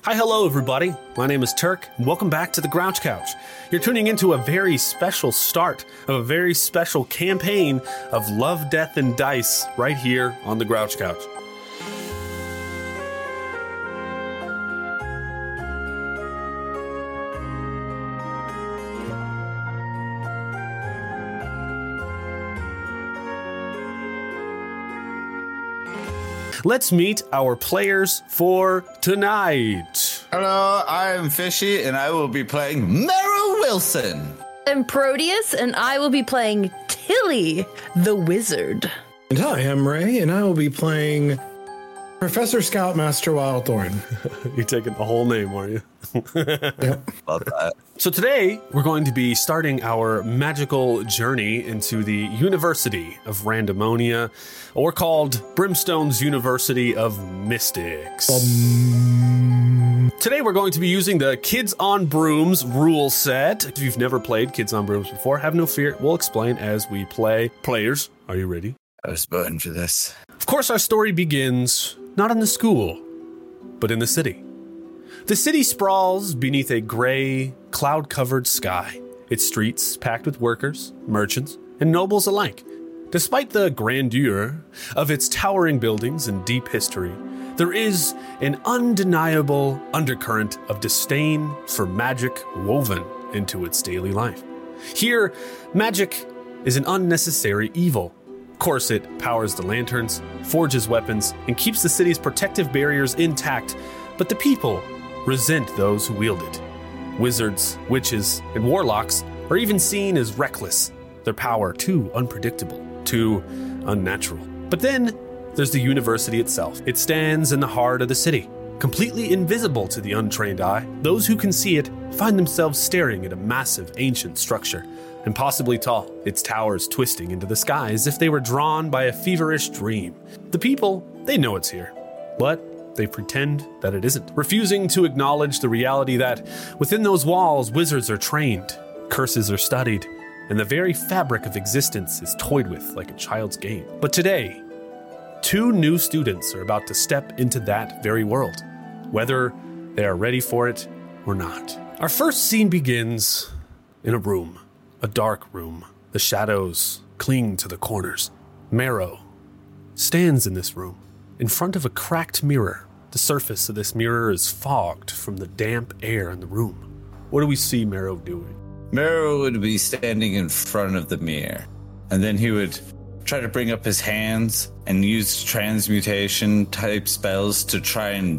Hi, hello, everybody. My name is Turk, and welcome back to the Grouch Couch. You're tuning into a very special start of a very special campaign of Love, Death, and Dice right here on the Grouch Couch. Let's meet our players for tonight. Hello, I am Fishy, and I will be playing Meryl Wilson. I'm Proteus, and I will be playing Tilly, the wizard. And hi, I'm Ray, and I will be playing Professor Scoutmaster Wildthorn. You're taking the whole name, are you? Yep. Love that. So today, we're going to be starting our magical journey into the University of Randomonia, or called Brimstone's University of Mystics. Today, we're going to be using the Kids on Brooms rule set. If you've never played Kids on Brooms before, have no fear. We'll explain as we play. Players, are you ready? I was born for this. Of course, our story begins not in the school, but in the city. The city sprawls beneath a gray, cloud-covered sky, its streets packed with workers, merchants, and nobles alike. Despite the grandeur of its towering buildings and deep history, there is an undeniable undercurrent of disdain for magic woven into its daily life. Here, magic is an unnecessary evil. Of course, it powers the lanterns, forges weapons, and keeps the city's protective barriers intact, but the people resent those who wield it. Wizards, witches, and warlocks are even seen as reckless, their power too unpredictable, too unnatural. But then there's the university itself. It stands in the heart of the city, completely invisible to the untrained eye. Those who can see it find themselves staring at a massive ancient structure, impossibly tall, its towers twisting into the sky as if they were drawn by a feverish dream. The people, they know it's here, but they pretend that it isn't, refusing to acknowledge the reality that within those walls, wizards are trained, curses are studied, and the very fabric of existence is toyed with like a child's game. But today, 2 new students are about to step into that very world, whether they are ready for it or not. Our first scene begins in a room, a dark room. The shadows cling to the corners. Marrow stands in this room, in front of a cracked mirror. The surface of this mirror is fogged from the damp air in the room. What do we see Marrow doing? Meryl would be standing in front of the mirror, and then he would try to bring up his hands and use transmutation type spells to try and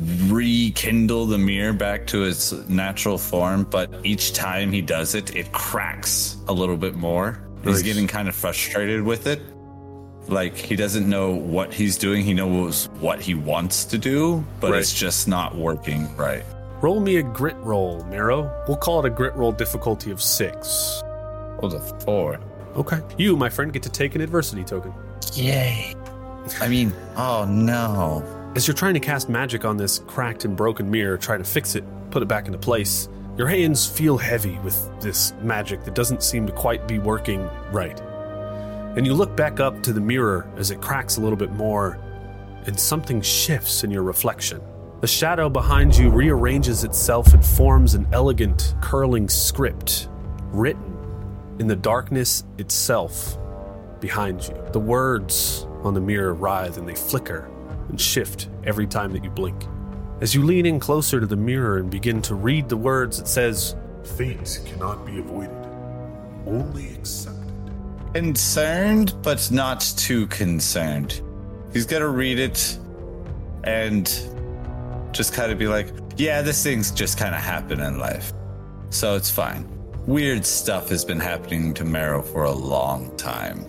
rekindle the mirror back to its natural form, but each time he does it, it cracks a little bit more. He's getting kind of frustrated with it. Like, he doesn't know what he's doing. He knows what he wants to do, but it's just not working right. Roll me a grit roll, Marrow. We'll call it a grit roll difficulty of 6. Oh, the 4. Okay. You, my friend, get to take an adversity token. Yay. I mean, oh no. As you're trying to cast magic on this cracked and broken mirror, try to fix it, put it back into place, your hands feel heavy with this magic that doesn't seem to quite be working right. And you look back up to the mirror as it cracks a little bit more, and something shifts in your reflection. The shadow behind you rearranges itself and forms an elegant, curling script written in the darkness itself behind you. The words on the mirror writhe and they flicker and shift every time that you blink. As you lean in closer to the mirror and begin to read the words, it says, "Fate cannot be avoided, only accepted." Concerned, but not too concerned. He's gonna read it and just kind of be like, yeah, this thing's just kind of happen in life, so it's fine. Weird stuff has been happening to Marrow for a long time.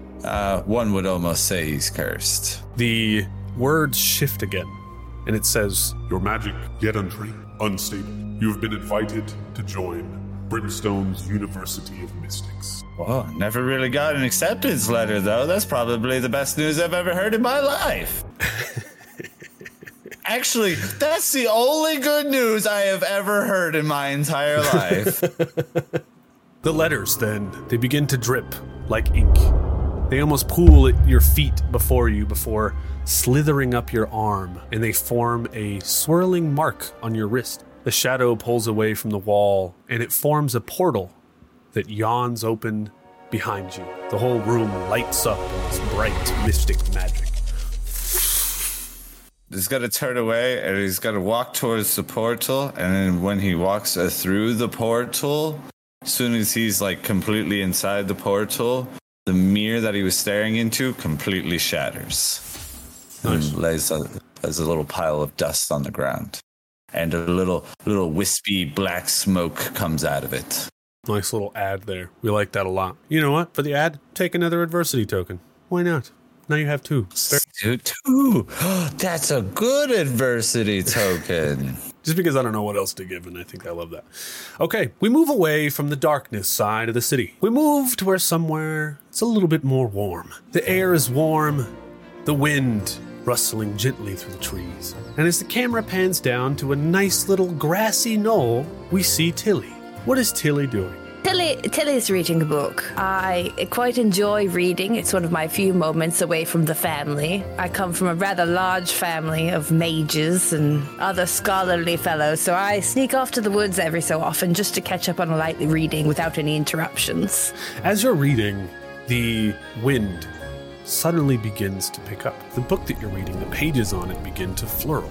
One would almost say he's cursed. The words shift again, and it says, Your magic, yet untrained, unstable. You have been invited to join Brimstone's University of Mystics. Whoa, never really got an acceptance letter, though. That's probably the best news I've ever heard in my life. Actually, that's the only good news I have ever heard in my entire life. The letters, then, they begin to drip like ink. They almost pool at your feet before you before slithering up your arm, and they form a swirling mark on your wrist. The shadow pulls away from the wall, and it forms a portal that yawns open behind you. The whole room lights up in this bright, mystic magic. He's got to turn away, and he's got to walk towards the portal, and then when he walks through the portal, as soon as he's like completely inside the portal, the mirror that he was staring into completely shatters. Nice. And lays as a little pile of dust on the ground. And a little wispy black smoke comes out of it. Nice little ad there. We like that a lot. You know what? For the ad, take another adversity token. Why not? Now you have 2. Two. That's a good adversity token. Just because I don't know what else to give, and I think I love that. Okay, we move away from the darkness side of the city. We move to somewhere it's a little bit more warm. The air is warm, the wind rustling gently through the trees. And as the camera pans down to a nice little grassy knoll, we see Tilly. What is Tilly doing? Tilly's reading a book. I quite enjoy reading. It's one of my few moments away from the family. I come from a rather large family of mages and other scholarly fellows, so I sneak off to the woods every so often just to catch up on a light reading without any interruptions. As you're reading, the wind suddenly begins to pick up. The book that you're reading, the pages on it begin to flurl.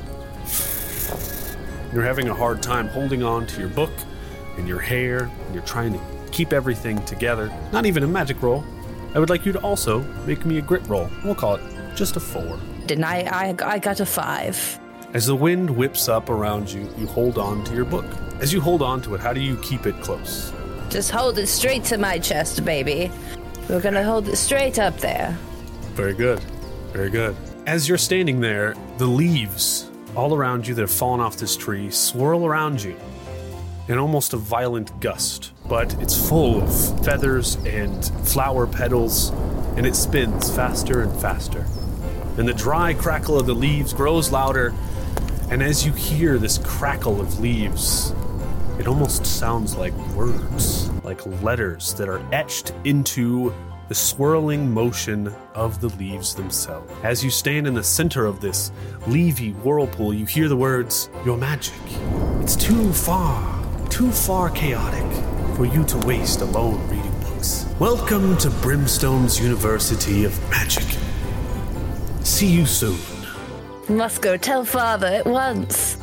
You're having a hard time holding on to your book and your hair, and you're trying to keep everything together. Not even a magic roll. I would like you to also make me a grit roll. We'll call it just a 4. And I got a 5. As the wind whips up around you, you hold on to your book. As you hold on to it, how do you keep it close? Just hold it straight to my chest, baby. We're gonna hold it straight up there. Very good. Very good. As you're standing there, the leaves all around you that have fallen off this tree swirl around you in almost a violent gust, but it's full of feathers and flower petals, and it spins faster and faster. And the dry crackle of the leaves grows louder, and as you hear this crackle of leaves, it almost sounds like words, like letters that are etched into the swirling motion of the leaves themselves. As you stand in the center of this leafy whirlpool, you hear the words, "Your magic. It's too far chaotic for you to waste alone reading books. Welcome to Brimstone's University of Magic. See you soon." Must go tell father at once.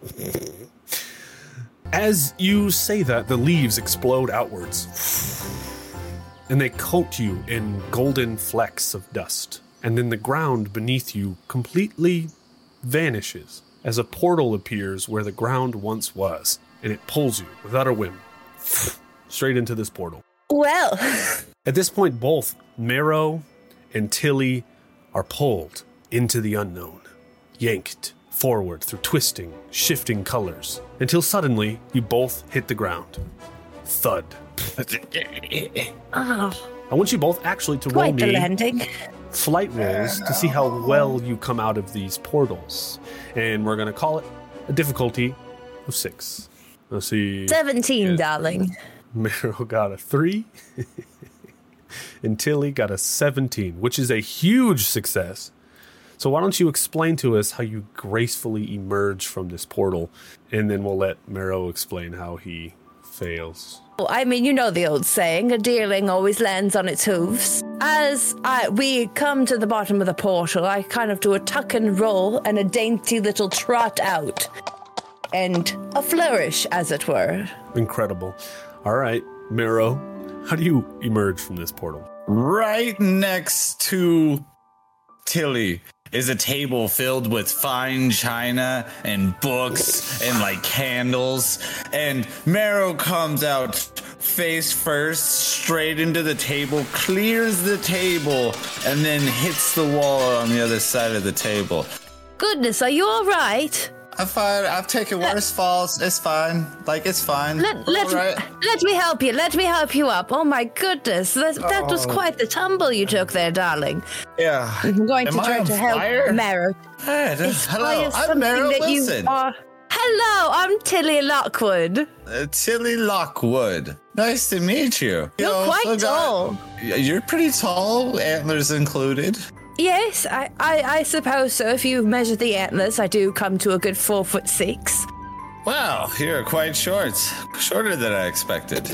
As you say that, the leaves explode outwards, and they coat you in golden flecks of dust. And then the ground beneath you completely vanishes as a portal appears where the ground once was, and it pulls you, without a whim, straight into this portal. Well, At this point, both Marrow and Tilly are pulled into the unknown, yanked forward through twisting, shifting colors, until suddenly you both hit the ground. Thud. I want you both actually to roll quite the me landing. flight rolls to see how well you come out of these portals. And we're going to call it a difficulty of 6. Let's see. 17, darling. Marrow got a 3. And Tilly got a 17, which is a huge success. So why don't you explain to us how you gracefully emerge from this portal, and then we'll let Marrow explain how he fails. Well, I mean, you know the old saying, a deerling always lands on its hooves. As we come to the bottom of the portal, I kind of do a tuck and roll and a dainty little trot out. And a flourish, as it were. Incredible. All right, Marrow, how do you emerge from this portal? Right next to Tilly is a table filled with fine china and books and like candles. And Marrow comes out face first, straight into the table, clears the table, and then hits the wall on the other side of the table. Goodness, are you all right? I'm fine. I've taken worse falls. It's fine. Like, it's fine. Let Right. me help you. Let me help you up. Oh my goodness, that was quite the tumble you took there, darling. Yeah. I'm going Am to I try on to help fire? Marrow. Hey, hello, Fire I'm Marrow something that you Wilson. are. Hello, I'm Tilly Lockwood. Tilly Lockwood. Nice to meet you. You're quite tall. You're pretty tall, antlers included. Yes, I suppose so. If you measure the antlers, I do come to a good 4'6". Wow, you're quite short. Shorter than I expected.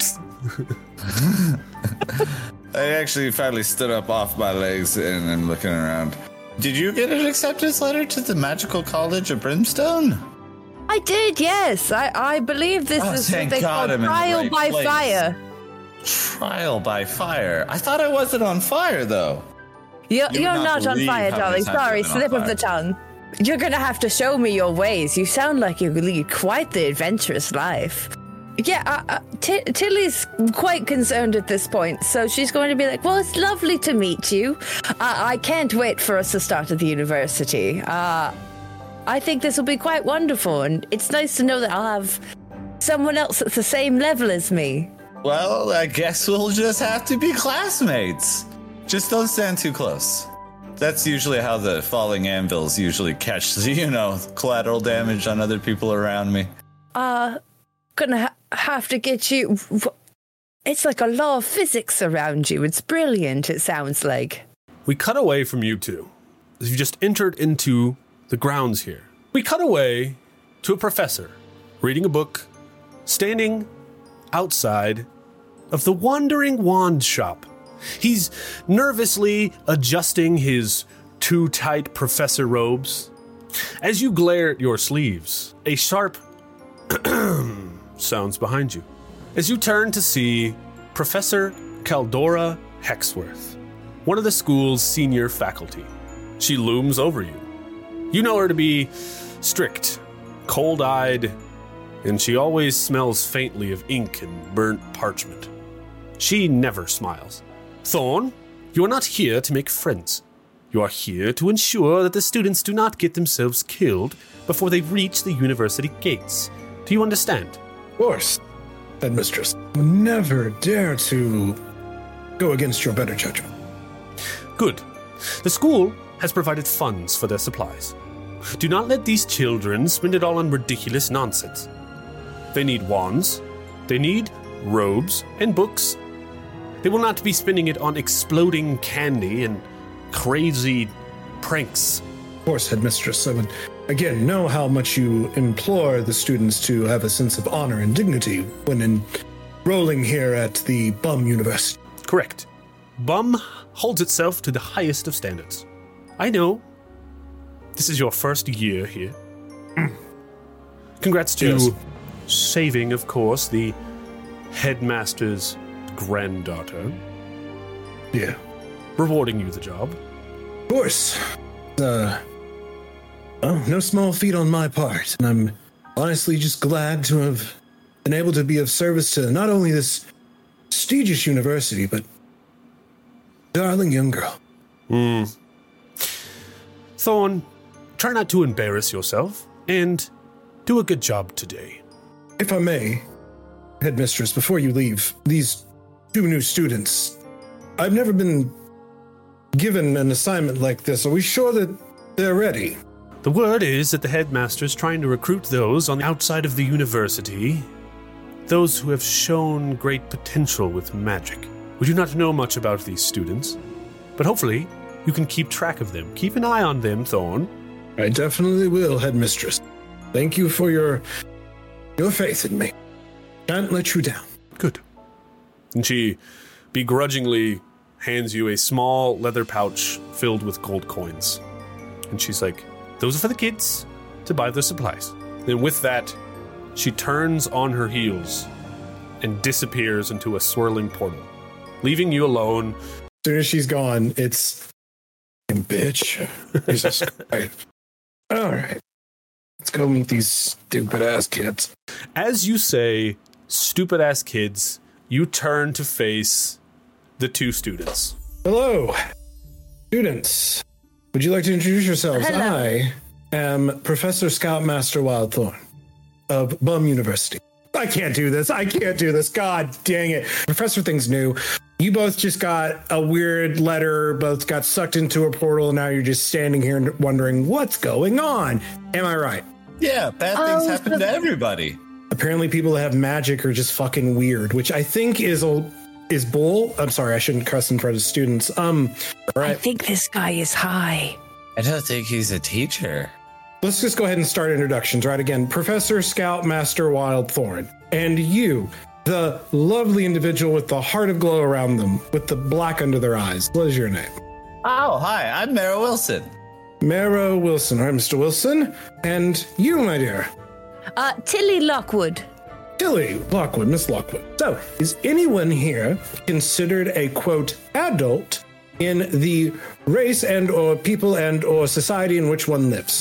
I actually finally stood up off my legs and I'm looking around. Did you get an acceptance letter to the Magical College of Brimstone? I did, yes. I believe this is what they call trial by fire. Trial by fire? I thought I wasn't on fire, though. You're not on fire, darling. Sorry, slip of the tongue. You're gonna have to show me your ways. You sound like you lead quite the adventurous life. Yeah, Tilly's quite concerned at this point, so she's going to be like, well, it's lovely to meet you. I can't wait for us to start at the university. I think this will be quite wonderful, and it's nice to know that I'll have someone else at the same level as me. Well, I guess we'll just have to be classmates. Just don't stand too close. That's usually how the falling anvils usually catch, collateral damage on other people around me. Gonna have to get you... It's like a law of physics around you. It's brilliant, it sounds like. We cut away from you two. As you just entered into the grounds here. We cut away to a professor reading a book, standing outside of the Wandering Wand Shop. He's nervously adjusting his too tight professor robes. As you glare at your sleeves, a sharp sounds behind you. As you turn to see Professor Caldora Hexworth, one of the school's senior faculty. She looms over you. You know her to be strict, cold-eyed, and she always smells faintly of ink and burnt parchment. She never smiles. Thorn, you are not here to make friends. You are here to ensure that the students do not get themselves killed before they reach the university gates. Do you understand? Of course, Headmistress. Would never dare to go against your better judgment. Good. The school has provided funds for their supplies. Do not let these children spend it all on ridiculous nonsense. They need wands, they need robes and books. They will not be spending it on exploding candy and crazy pranks. Of course, Headmistress. I would, again, know how much you implore the students to have a sense of honor and dignity when enrolling here at the Bum University. Correct. Bum holds itself to the highest of standards. I know. This is your first year here. Congrats to saving, of course, the headmaster's granddaughter. Yeah. Rewarding you the job. Of course. No small feat on my part. And I'm honestly just glad to have been able to be of service to not only this prestigious university, but darling young girl. Thorn, try not to embarrass yourself, and do a good job today. If I may, Headmistress, before you leave, these two new students, I've never been given an assignment like this. Are we sure that they're ready? The word is that the headmaster is trying to recruit those on the outside of the university, those who have shown great potential with magic. We do not know much about these students, but hopefully you can keep track of them. Keep an eye on them, Thorn. I definitely will, Headmistress. Thank you for your faith in me. Can't let you down. Good. And she begrudgingly hands you a small leather pouch filled with gold coins. And she's like, those are for the kids to buy their supplies. Then with that, she turns on her heels and disappears into a swirling portal, leaving you alone. As soon as she's gone, it's... bitch. Jesus Christ. All right. Let's go meet these stupid-ass kids. As you say, stupid-ass kids, you turn to face the two students. Hello, students. Would you like to introduce yourselves? Hello. I am Professor Scoutmaster Wildthorn of Bum University. I can't do this. God dang it. Professor Thing's new. You both just got a weird letter, both got sucked into a portal, and now you're just standing here and wondering what's going on. Am I right? Yeah, bad things happen to everybody. Apparently people that have magic are just fucking weird, which I think is bull. I'm sorry, I shouldn't cuss in front of students. All right. I think this guy is high. I don't think he's a teacher. Let's just go ahead and start introductions, right? Again, Professor Scoutmaster Wildthorn. And you, the lovely individual with the heart of glow around them, with the black under their eyes. What is your name? Oh, hi, I'm Mara Wilson. Mara Wilson. All right, Mr. Wilson. And you, my dear? Tilly Lockwood. Tilly Lockwood, Miss Lockwood. So, is anyone here considered a, quote, adult in the race and or people and or society in which one lives?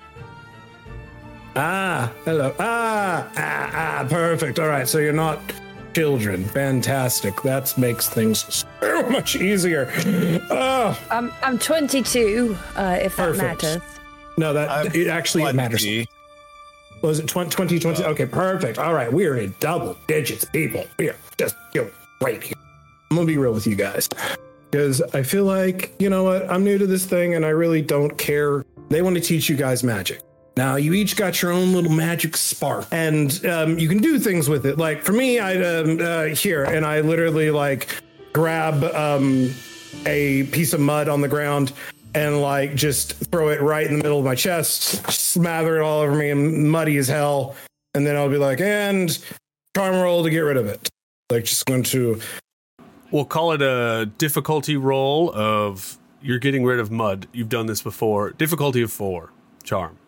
Ah, hello. Perfect. All right, so you're not children. Fantastic. That makes things so much easier. I'm 22, if that Perfect. matters. No, it actually matters. 20. Was it 2020? Okay, perfect. All right, we're in double digits, people. We are just right here. I'm going to be real with you guys because I feel like, you know what? I'm new to this thing and I really don't care. They want to teach you guys magic. Now, you each got your own little magic spark, and you can do things with it. Like, for me, I here, and I literally, like, grab a piece of mud on the ground and, like, just throw it right in the middle of my chest, smother it all over me, and muddy as hell, and then I'll be like, and charm roll to get rid of it. Like, just going to... We'll call it a difficulty roll of you're getting rid of mud. You've done this before. Difficulty of 4. Charm.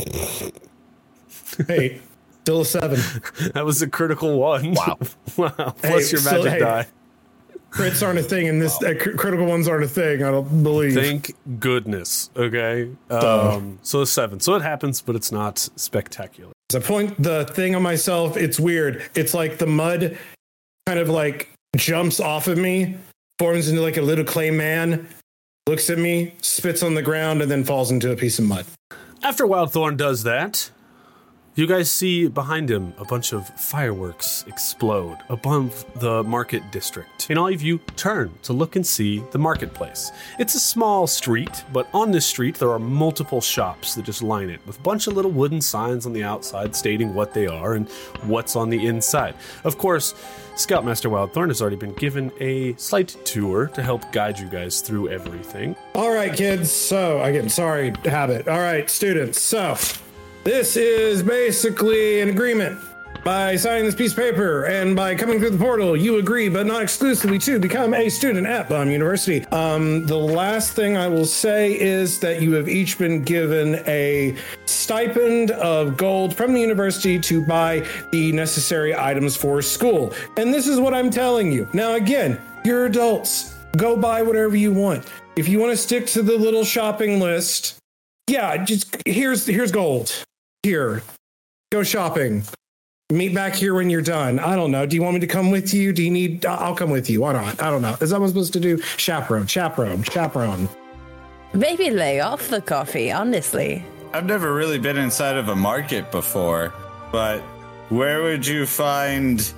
Hey, still a 7. That was a critical 1. Wow. Wow. Plus your magic die. Crits aren't a thing, and this critical ones aren't a thing, I don't believe. Thank goodness. Okay. So a 7. So it happens, but it's not spectacular. I point the thing on myself. It's weird. It's like the mud kind of like jumps off of me, forms into like a little clay man, looks at me, spits on the ground, and then falls into a piece of mud. After Wildthorn does that, you guys see behind him a bunch of fireworks explode above the market district. And all of you turn to look and see the marketplace. It's a small street, but on this street there are multiple shops that just line it with a bunch of little wooden signs on the outside stating what they are and what's on the inside. Of course, Scoutmaster Wildthorn has already been given a slight tour to help guide you guys through everything. All right, kids. So, again, sorry, habit. All right, students. So, this is basically an agreement. By signing this piece of paper and by coming through the portal, you agree, but not exclusively, to become a student at Baum University. The last thing I will say is that you have each been given a stipend of gold from the university to buy the necessary items for school. And this is what I'm telling you. Now, again, you're adults. Go buy whatever you want. If you want to stick to the little shopping list, yeah, just here's gold. Here, go shopping. Meet back here when you're done. I don't know. Do you want me to come with you? Do you need... I'll come with you. Why not? I don't know. Is that what I'm supposed to do? Chaperone. Maybe lay off the coffee, honestly. I've never really been inside of a market before, but where would you find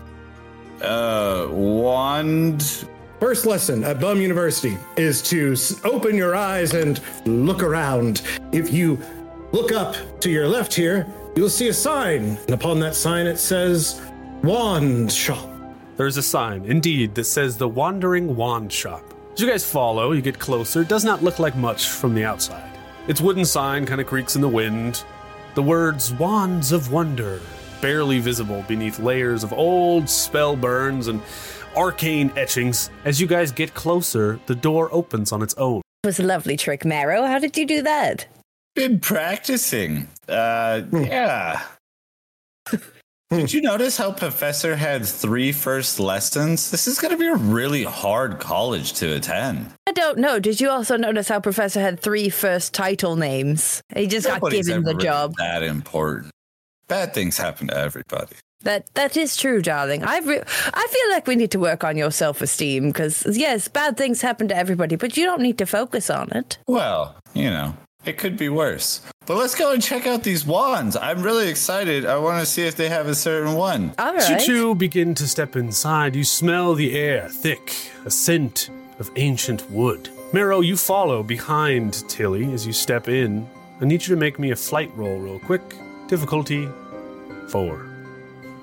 wand? First lesson at Bum University is to open your eyes and look around. If you look up to your left here, you'll see a sign. And upon that sign, it says Wand Shop. There's a sign, indeed, that says the Wandering Wand Shop. As you guys follow, you get closer. It does not look like much from the outside. Its wooden sign kind of creaks in the wind. The words Wands of Wonder, barely visible beneath layers of old spell burns and arcane etchings. As you guys get closer, the door opens on its own. It was a lovely trick, Marrow. How did you do that? Been practicing. Yeah. Did you notice how Professor had 3 first lessons? This is going to be a really hard college to attend. I don't know. Did you also notice how Professor had 3 first title names? He just Nobody's got given the ever job. That important. Bad things happen to everybody. That is true, darling. I feel like we need to work on your self-esteem because, yes, bad things happen to everybody, but you don't need to focus on it. Well, you know, it could be worse. But let's go and check out these wands. I'm really excited. I want to see if they have a certain one. All As you right. two begin to step inside, you smell the air thick, a scent of ancient wood. Marrow, you follow behind Tilly as you step in. I need you to make me a flight roll real quick. Difficulty 4.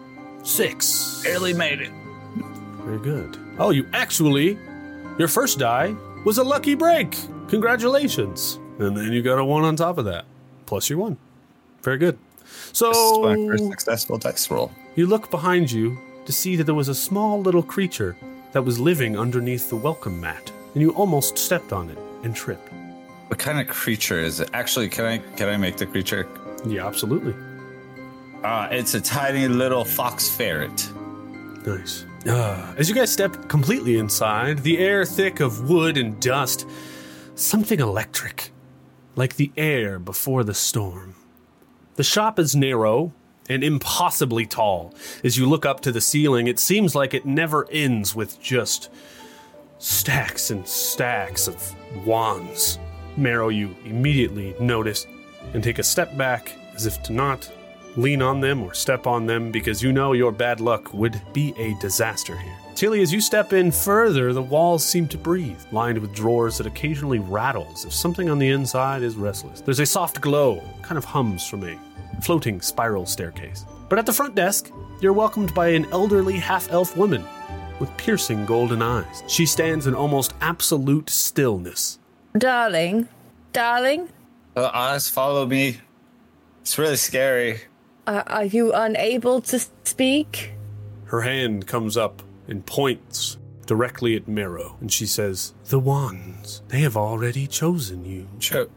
6. Barely made it. Very good. Oh, your first die was a lucky break. Congratulations. And then you got a 1 on top of that. Plus your 1. Very good. So This is my first successful dice roll. you look behind you to see that there was a small little creature that was living underneath the welcome mat, and you almost stepped on it and tripped. What kind of creature is it? Actually, can I make the creature? Yeah, absolutely. It's a tiny little fox ferret. Nice. As you guys step completely inside, the air thick of wood and dust, something electric, like the air before the storm. The shop is narrow and impossibly tall. As you look up to the ceiling, it seems like it never ends with just stacks and stacks of wands. Marrow, you immediately notice and take a step back as if to not lean on them or step on them because you know your bad luck would be a disaster here. Tilly, as you step in further, the walls seem to breathe, lined with drawers that occasionally rattle as if something on the inside is restless. There's a soft glow, kind of hums from a floating spiral staircase. But at the front desk, you're welcomed by an elderly half-elf woman with piercing golden eyes. She stands in almost absolute stillness. Darling? The eyes follow me. It's really scary. Are you unable to speak? Her hand comes up and points directly at Marrow, and she says, "The wands, they have already chosen you.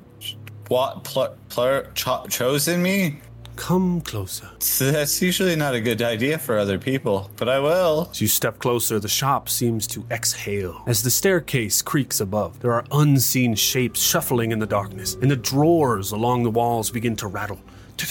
Chosen me? Come closer." That's usually not a good idea for other people, but I will. As you step closer, the shop seems to exhale. As the staircase creaks above, there are unseen shapes shuffling in the darkness, and the drawers along the walls begin to rattle.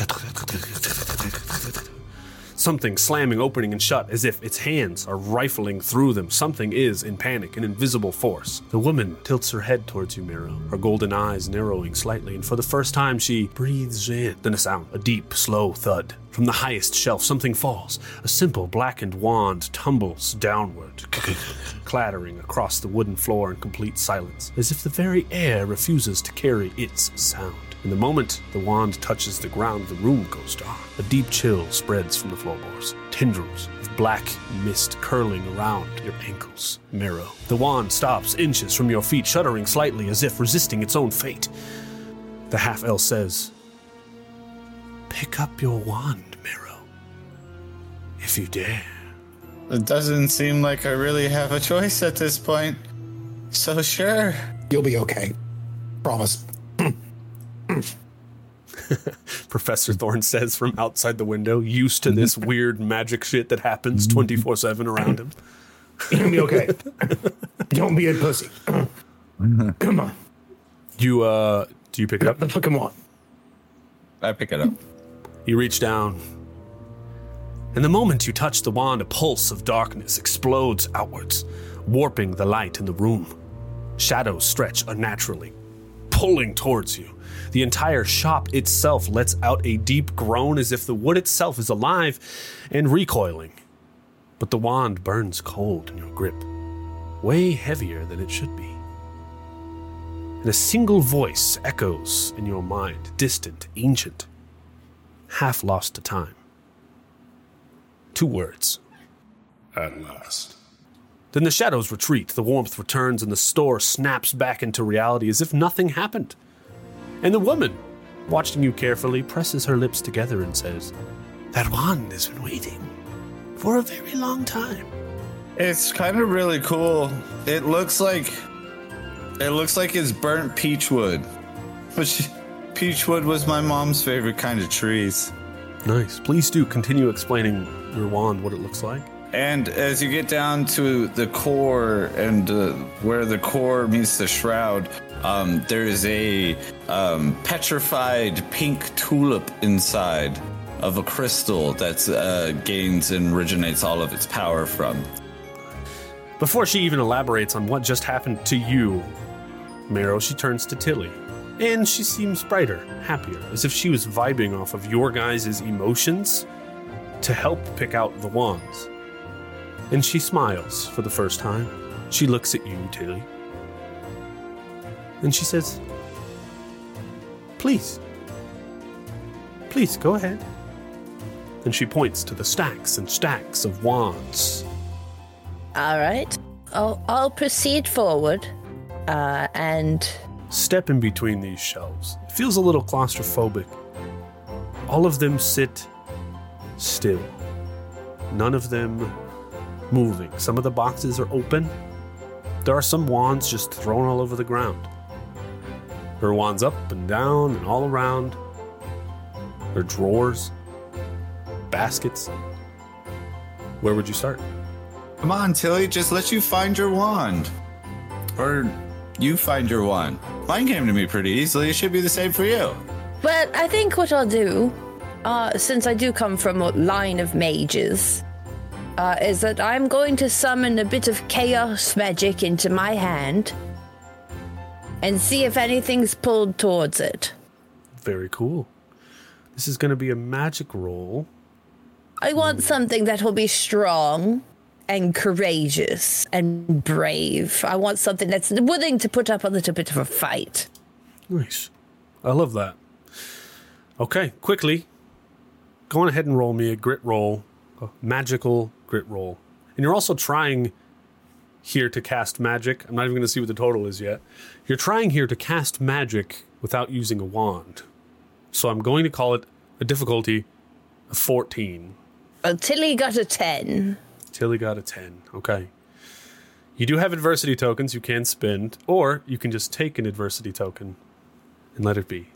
Something slamming, opening, and shut as if its hands are rifling through them. Something is in panic, an invisible force. The woman tilts her head towards you, Marrow, her golden eyes narrowing slightly, and for the first time she breathes in. Then a sound, a deep, slow thud. From the highest shelf, something falls. A simple blackened wand tumbles downward, clattering across the wooden floor in complete silence, as if the very air refuses to carry its sound. In the moment the wand touches the ground, the room goes dark. A deep chill spreads from the floorboards. Tendrils of black mist curling around your ankles. Marrow. The wand stops inches from your feet, shuddering slightly as if resisting its own fate. The half-elf says, "Pick up your wand, Marrow, if you dare." It doesn't seem like I really have a choice at this point. So sure. You'll be okay. Promise. Professor Thorne says from outside the window, used to this weird magic shit that happens 24/7 around him. You'll be okay. Don't be a pussy. Come on. Do you pick it up? The fucking wand. I pick it up. You reach down, and the moment you touch the wand, a pulse of darkness explodes outwards, warping the light in the room. Shadows stretch unnaturally, pulling towards you. The entire shop itself lets out a deep groan as if the wood itself is alive and recoiling. But the wand burns cold in your grip, way heavier than it should be. And a single voice echoes in your mind, distant, ancient, half lost to time. 2 words. At last. Then the shadows retreat, the warmth returns, and the store snaps back into reality as if nothing happened. And the woman, watching you carefully, presses her lips together and says, "That wand has been waiting for a very long time." It's kind of really cool. It looks like it's burnt peach wood. Which peach wood was my mom's favorite kind of trees. Nice. Please do continue explaining your wand, what it looks like. And as you get down to the core and where the core meets the shroud, there is a petrified pink tulip inside of a crystal that gains and originates all of its power from. Before she even elaborates on what just happened to you, Marrow, she turns to Tilly. And she seems brighter, happier, as if she was vibing off of your guys' emotions to help pick out the wands. And she smiles for the first time. She looks at you, Tilly. And she says, Please, go ahead. And she points to the stacks and stacks of wands. All right. I'll proceed forward and... Step in between these shelves. It feels a little claustrophobic. All of them sit still. None of them moving. Some of the boxes are open. There are some wands just thrown all over the ground. There are wands up and down and all around. There are drawers, baskets. Where would you start? Come on, Tilly, just let you find your wand. Or you find your wand. Mine came to me pretty easily. It should be the same for you. Well, I think what I'll do, since I do come from a line of mages, is that I'm going to summon a bit of chaos magic into my hand and see if anything's pulled towards it. Very cool. This is going to be a magic roll. I want something that will be strong and courageous and brave. I want something that's willing to put up a little bit of a fight. Nice. I love that. Okay, quickly, go on ahead and roll me a grit roll, a magical grit roll. And you're also trying here to cast magic. I'm not even going to see what the total is yet. You're trying here to cast magic without using a wand. So I'm going to call it a difficulty of 14. Well, Tilly got a 10. Tilly got a 10. Okay. You do have adversity tokens you can spend, or you can just take an adversity token and let it be.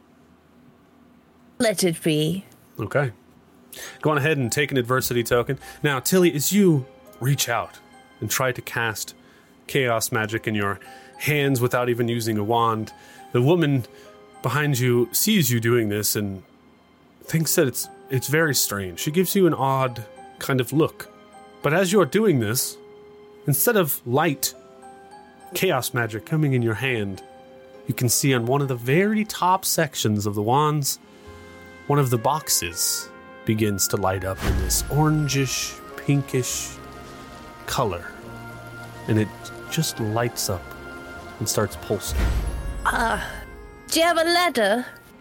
Let it be. Okay. Go on ahead and take an adversity token. Now, Tilly, as you reach out and try to cast chaos magic in your hands without even using a wand, the woman behind you sees you doing this and thinks that it's very strange. She gives you an odd kind of look. But as you're doing this, instead of light chaos magic coming in your hand, you can see on one of the very top sections of the wands, one of the boxes begins to light up in this orangish, pinkish color. And it just lights up and starts pulsing. Do you have a letter?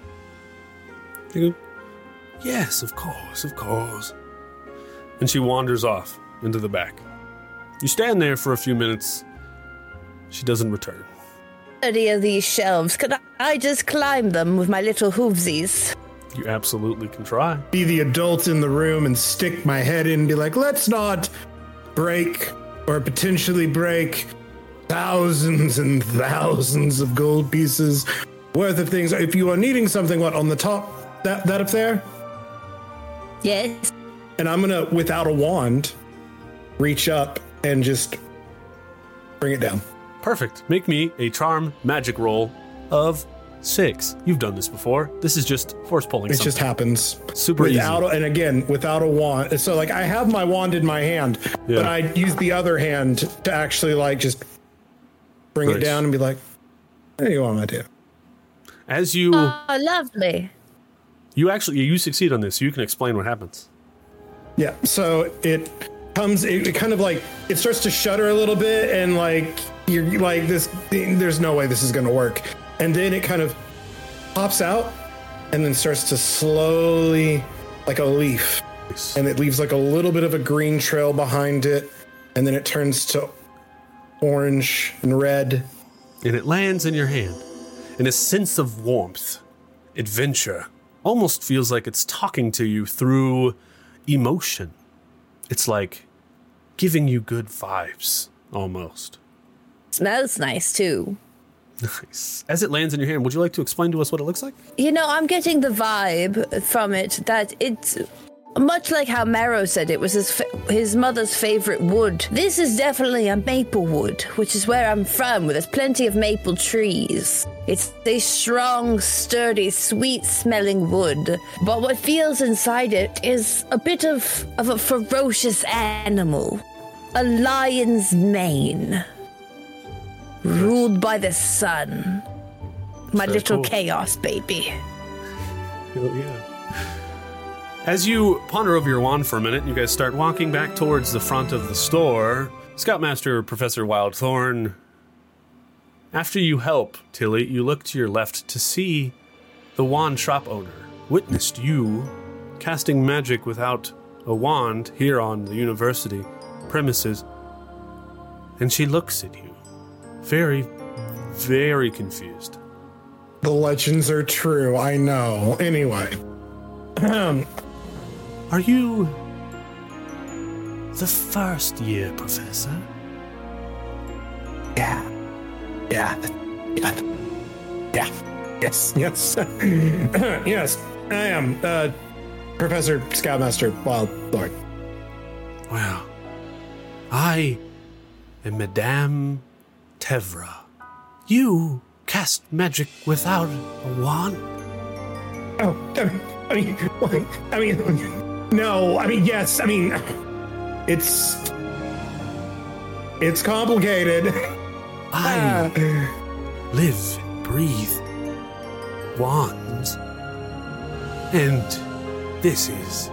You go, yes, of course, of course. And she wanders off into the back. You stand there for a few minutes. She doesn't return. 30 of these shelves. Could I just climb them with my little hoovesies? You absolutely can try. Be the adult in the room and stick my head in and be like, let's not break or potentially break thousands and thousands of gold pieces worth of things. If you are needing something, what, on the top, that up there? Yes. And I'm gonna, without a wand, reach up and just bring it down. Perfect. Make me a charm magic roll of 6. You've done this before. This is just force pulling. It just happens. Super easy. And again, without a wand. So like I have my wand in my hand, but I use the other hand to actually like just bring it down and be like, "Hey, you want my idea?" As you, Oh, lovely. you succeed on this. So you can explain what happens. Yeah. So it comes. It kind of like it starts to shudder a little bit, and like you're like this. There's no way this is going to work. And then it kind of pops out, and then starts to slowly, like a leaf, and it leaves like a little bit of a green trail behind it, and then it turns to orange and red. And it lands in your hand. And a sense of warmth, adventure, almost feels like it's talking to you through emotion. It's like giving you good vibes, almost. Smells nice, too. Nice. As it lands in your hand, would you like to explain to us what it looks like? You know, I'm getting the vibe from it that it's much like how Marrow said it was his mother's favorite wood. This is definitely a maple wood, which is where I'm from, where there's plenty of maple trees. It's a strong, sturdy, sweet-smelling wood. But what feels inside it is a bit of a ferocious animal. A lion's mane. Ruled by the sun. My Very little cool. chaos baby. Hell yeah. As you ponder over your wand for a minute, you guys start walking back towards the front of the store. Scoutmaster Professor Wildthorn, after you help Tilly, you look to your left to see the wand shop owner witnessed you casting magic without a wand here on the university premises. And she looks at you, very, very confused. The legends are true, I know. Anyway. Are you the first year professor? Yeah. Yes. Yes, I am. Professor Scoutmaster Wildthorn. Well, I am Madame Tevra. You cast magic without a wand? Oh, no, yes, it's complicated. I live and breathe wands. And this is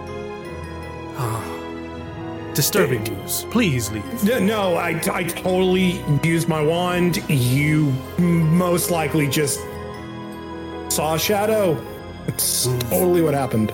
disturbing news. Please leave. No, I totally used my wand. You most likely just saw a shadow. It's totally what happened.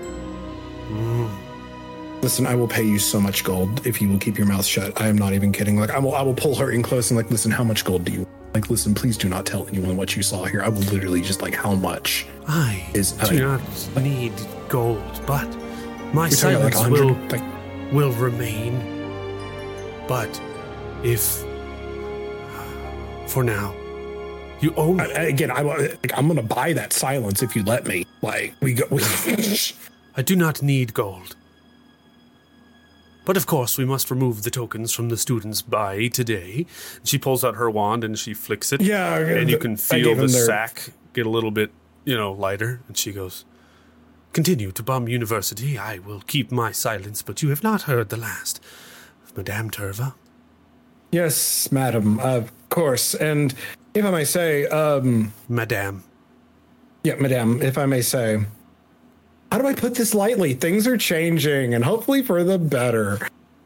Listen, I will pay you so much gold if you will keep your mouth shut. I am not even kidding. Like, I will pull her in close and listen, how much gold do you? Listen, please do not tell anyone what you saw here. I will literally just how much? I do not need gold, but my silence will remain. But if, for now, you owe me. Again, I'm going to buy that silence if you let me. I do not need gold. But of course, we must remove the tokens from the students by today. She pulls out her wand and she flicks it. Yeah. And you can feel the sack get a little bit, lighter. And she goes, continue to Bum University. I will keep my silence, but you have not heard the last of Madame Tevra. Yes, madam, of course. And if I may say, Madame. Yeah, madame, if I may say, how do I put this lightly? Things are changing, and hopefully for the better.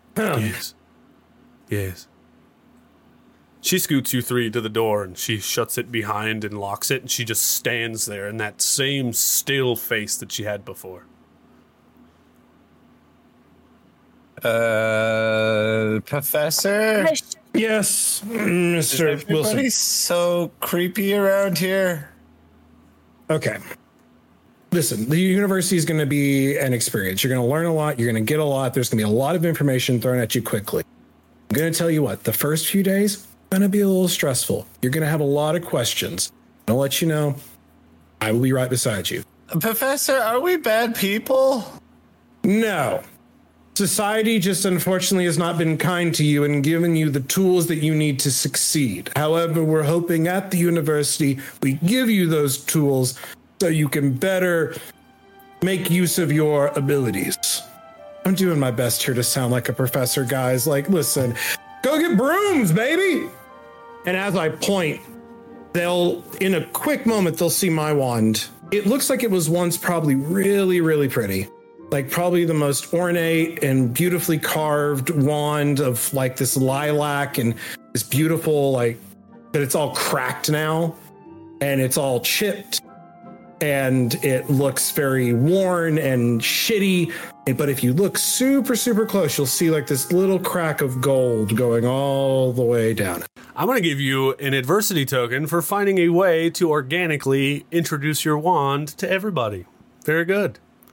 Yes. She scoots you three to the door, and she shuts it behind and locks it, and she just stands there in that same still face that she had before. Professor? Yes, Mr. Wilson. Everybody's so creepy around here. Okay. Listen, the university is going to be an experience. You're going to learn a lot. You're going to get a lot. There's going to be a lot of information thrown at you quickly. I'm going to tell you what, the first few days are going to be a little stressful. You're going to have a lot of questions. I'll let you know. I will be right beside you. Professor, are we bad people? No. Society just unfortunately has not been kind to you and given you the tools that you need to succeed. However, we're hoping at the university we give you those tools so you can better make use of your abilities. I'm doing my best here to sound like a professor, guys. Listen, go get brooms, baby! And as I point, in a quick moment, they'll see my wand. It looks like it was once probably really, really pretty. Probably the most ornate and beautifully carved wand of this lilac and this beautiful, but it's all cracked now and it's all chipped. And it looks very worn and shitty. But if you look super, super close, you'll see this little crack of gold going all the way down. I'm going to give you an adversity token for finding a way to organically introduce your wand to everybody. Very good.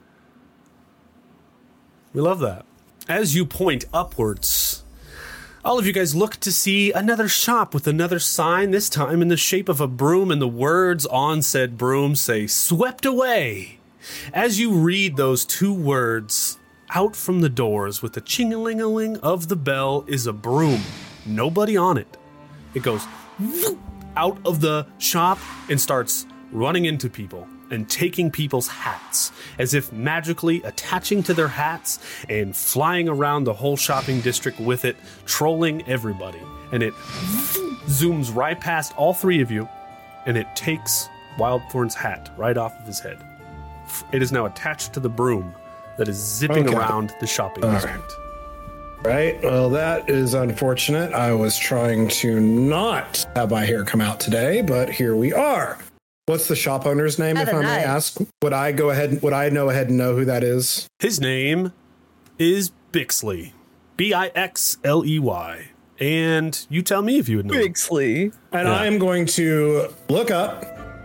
We love that. As you point upwards, all of you guys look to see another shop with another sign, this time in the shape of a broom, and the words on said broom say, "Swept away." As you read those two words, out from the doors with the ching-a-ling-a-ling of the bell is a broom. Nobody on it. It goes out of the shop and starts running into people and taking people's hats, as if magically attaching to their hats and flying around the whole shopping district with it, trolling everybody. And it zooms right past all three of you, and it takes Wildthorn's hat right off of his head. It is now attached to the broom that is zipping around the shopping district. Right. Well, that is unfortunate. I was trying to not have my hair come out today, but here we are. What's the shop owner's name, if I may ask? Would I know ahead and know who that is? His name is Bixley. Bixley. And you tell me if you would know. Bixley. And I am going to look up.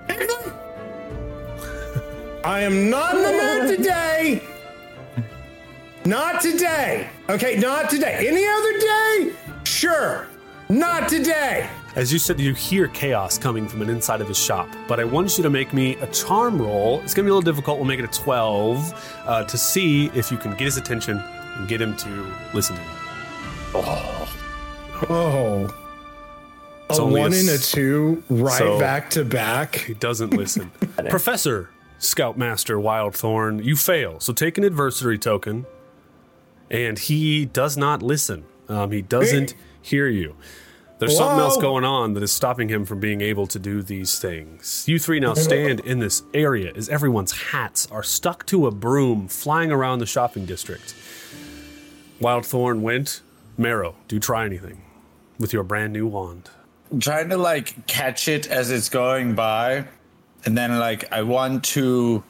I am not in the mood today. Not today. Okay, not today. Any other day? Sure. Not today. As you said, you hear chaos coming from an inside of his shop, but I want you to make me a charm roll. It's going to be a little difficult. We'll make it a 12 to see if you can get his attention and get him to listen to you. Oh. It's A only 1 and a 2 So- back to back. He doesn't listen. Professor Scoutmaster Wildthorn, you fail. So take an adversary token. And he does not listen. He doesn't hear you. There's something else going on that is stopping him from being able to do these things. You three now stand in this area as everyone's hats are stuck to a broom flying around the shopping district. Wildthorn went. Marrow, do you try anything with your brand new wand? I'm trying to like catch it as it's going by, and then like I want to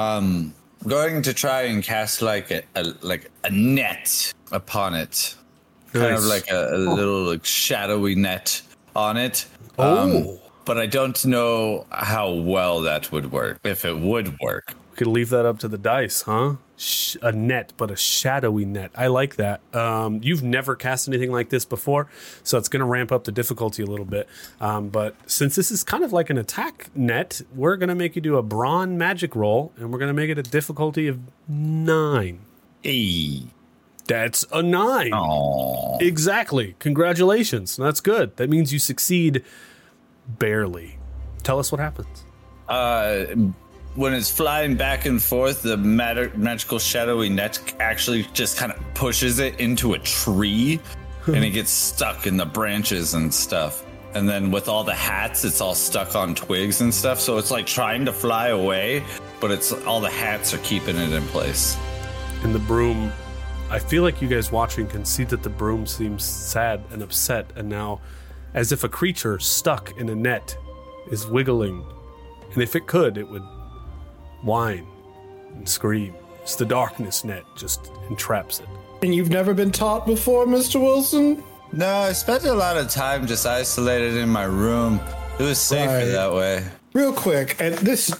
going to try and cast like a net upon it. Kind of like a little like shadowy net on it. But I don't know how well that would work, if it would work. We could leave that up to the dice, huh? A net, but a shadowy net. I like that. You've never cast anything like this before, so it's going to ramp up the difficulty a little bit. But since this is kind of like an attack net, we're going to make you do a brawn magic roll, and we're going to make it a difficulty of 9. Hey. That's a 9. Aww. Exactly. Congratulations. That's good. That means you succeed barely. Tell us what happens. When it's flying back and forth, the magical shadowy net actually just kind of pushes it into a tree and it gets stuck in the branches and stuff. And then with all the hats, it's all stuck on twigs and stuff. So it's like trying to fly away, but it's all the hats are keeping it in place. And the broom, I feel like you guys watching can see that the broom seems sad and upset, and now as if a creature stuck in a net is wiggling. And if it could, it would whine and scream. It's the darkness net just entraps it. And you've never been taught before, Mr. Wilson? No, I spent a lot of time just isolated in my room. It was safer Right. that way. Real quick, and this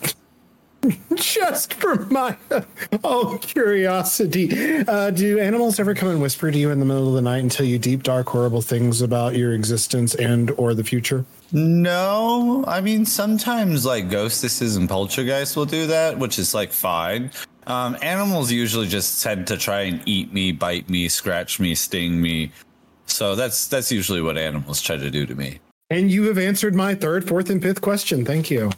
just for my own curiosity, do animals ever come and whisper to you in the middle of the night and tell you deep, dark, horrible things about your existence and or the future? No, I mean, sometimes like ghostesses and poltergeists will do that, which is like fine. Animals usually just tend to try and eat me, bite me, scratch me, sting me. So that's usually what animals try to do to me. And you have answered my 3rd, 4th, and 5th question. Thank you.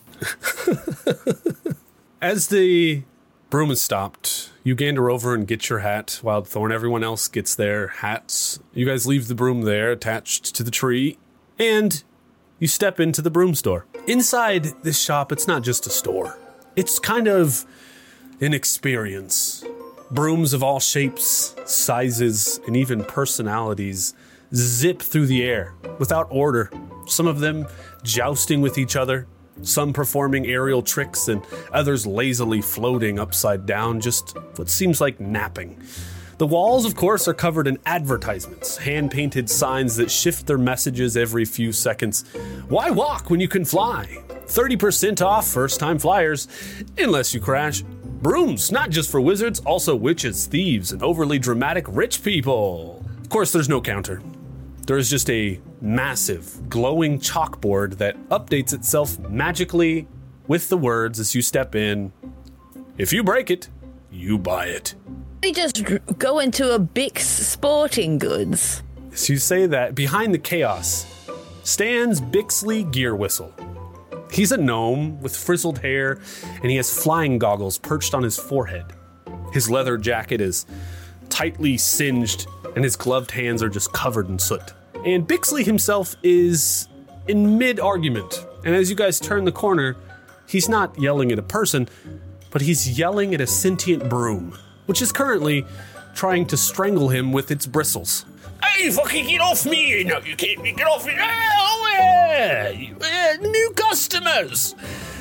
As the broom is stopped, you gander over and get your hat. Wildthorn, everyone else gets their hats. You guys leave the broom there attached to the tree, and you step into the broom store. Inside this shop, it's not just a store. It's kind of an experience. Brooms of all shapes, sizes, and even personalities zip through the air without order. Some of them jousting with each other, some performing aerial tricks, and others lazily floating upside down, just what seems like napping. The walls, of course, are covered in advertisements, hand-painted signs that shift their messages every few seconds. Why walk when you can fly? 30% off first-time flyers, unless you crash. Brooms, not just for wizards, also witches, thieves, and overly dramatic rich people. Of course, there's no counter. There is just a massive, glowing chalkboard that updates itself magically with the words as you step in. If you break it, you buy it. We just go into a Bix Sporting Goods. As you say that, behind the chaos stands Bixley Gearwhistle. He's a gnome with frizzled hair, and he has flying goggles perched on his forehead. His leather jacket is tightly singed, and his gloved hands are just covered in soot. And Bixley himself is in mid-argument, and as you guys turn the corner, he's not yelling at a person, but he's yelling at a sentient broom, which is currently trying to strangle him with its bristles. Hey, fucking get off me! No, you can't get off me! New customers!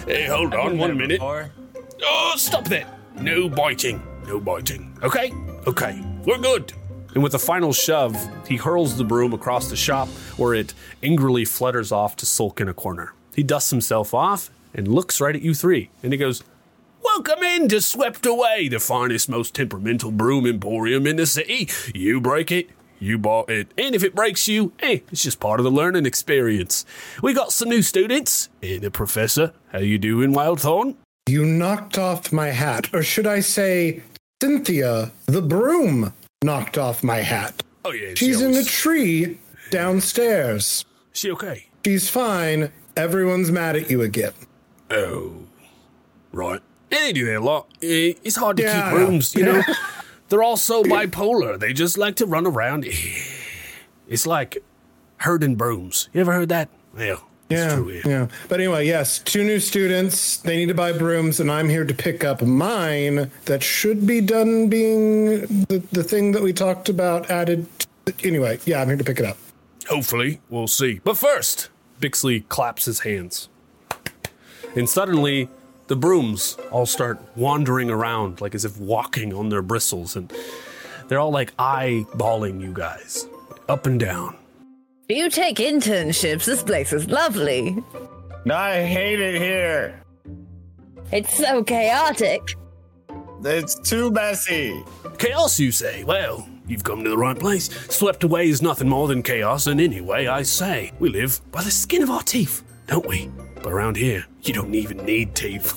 Hey, hold on 1 minute. Oh, stop that. No biting. No biting. Okay? Okay. We're good. And with a final shove, he hurls the broom across the shop where it angrily flutters off to sulk in a corner. He dusts himself off and looks right at you three. And he goes, welcome in to Swept Away, the finest, most temperamental broom emporium in the city. You break it, you bought it. And if it breaks you, it's just part of the learning experience. We got some new students. And the professor, how you doing, Wildthorn? You knocked off my hat. Or should I say, Cynthia, the broom, knocked off my hat. Oh, yeah. She's in the tree downstairs. She okay? She's fine. Everyone's mad at you again. Oh, right. They do that a lot. It's hard to keep brooms, you know. They're all so bipolar. They just like to run around. It's like herding brooms. You ever heard that? Well, it's true. Yeah. But anyway, yes, 2 new students. They need to buy brooms, and I'm here to pick up mine that should be done being the thing that we talked about added. Anyway, yeah, I'm here to pick it up. Hopefully, we'll see. But first, Bixley claps his hands. And suddenly, the brooms all start wandering around, like as if walking on their bristles. And they're all like eyeballing you guys, up and down. You take internships. This place is lovely. I hate it here. It's so chaotic. It's too messy. Chaos, you say? Well, you've come to the right place. Swept Away is nothing more than chaos, and anyway, I say, we live by the skin of our teeth, don't we? But around here, you don't even need teeth.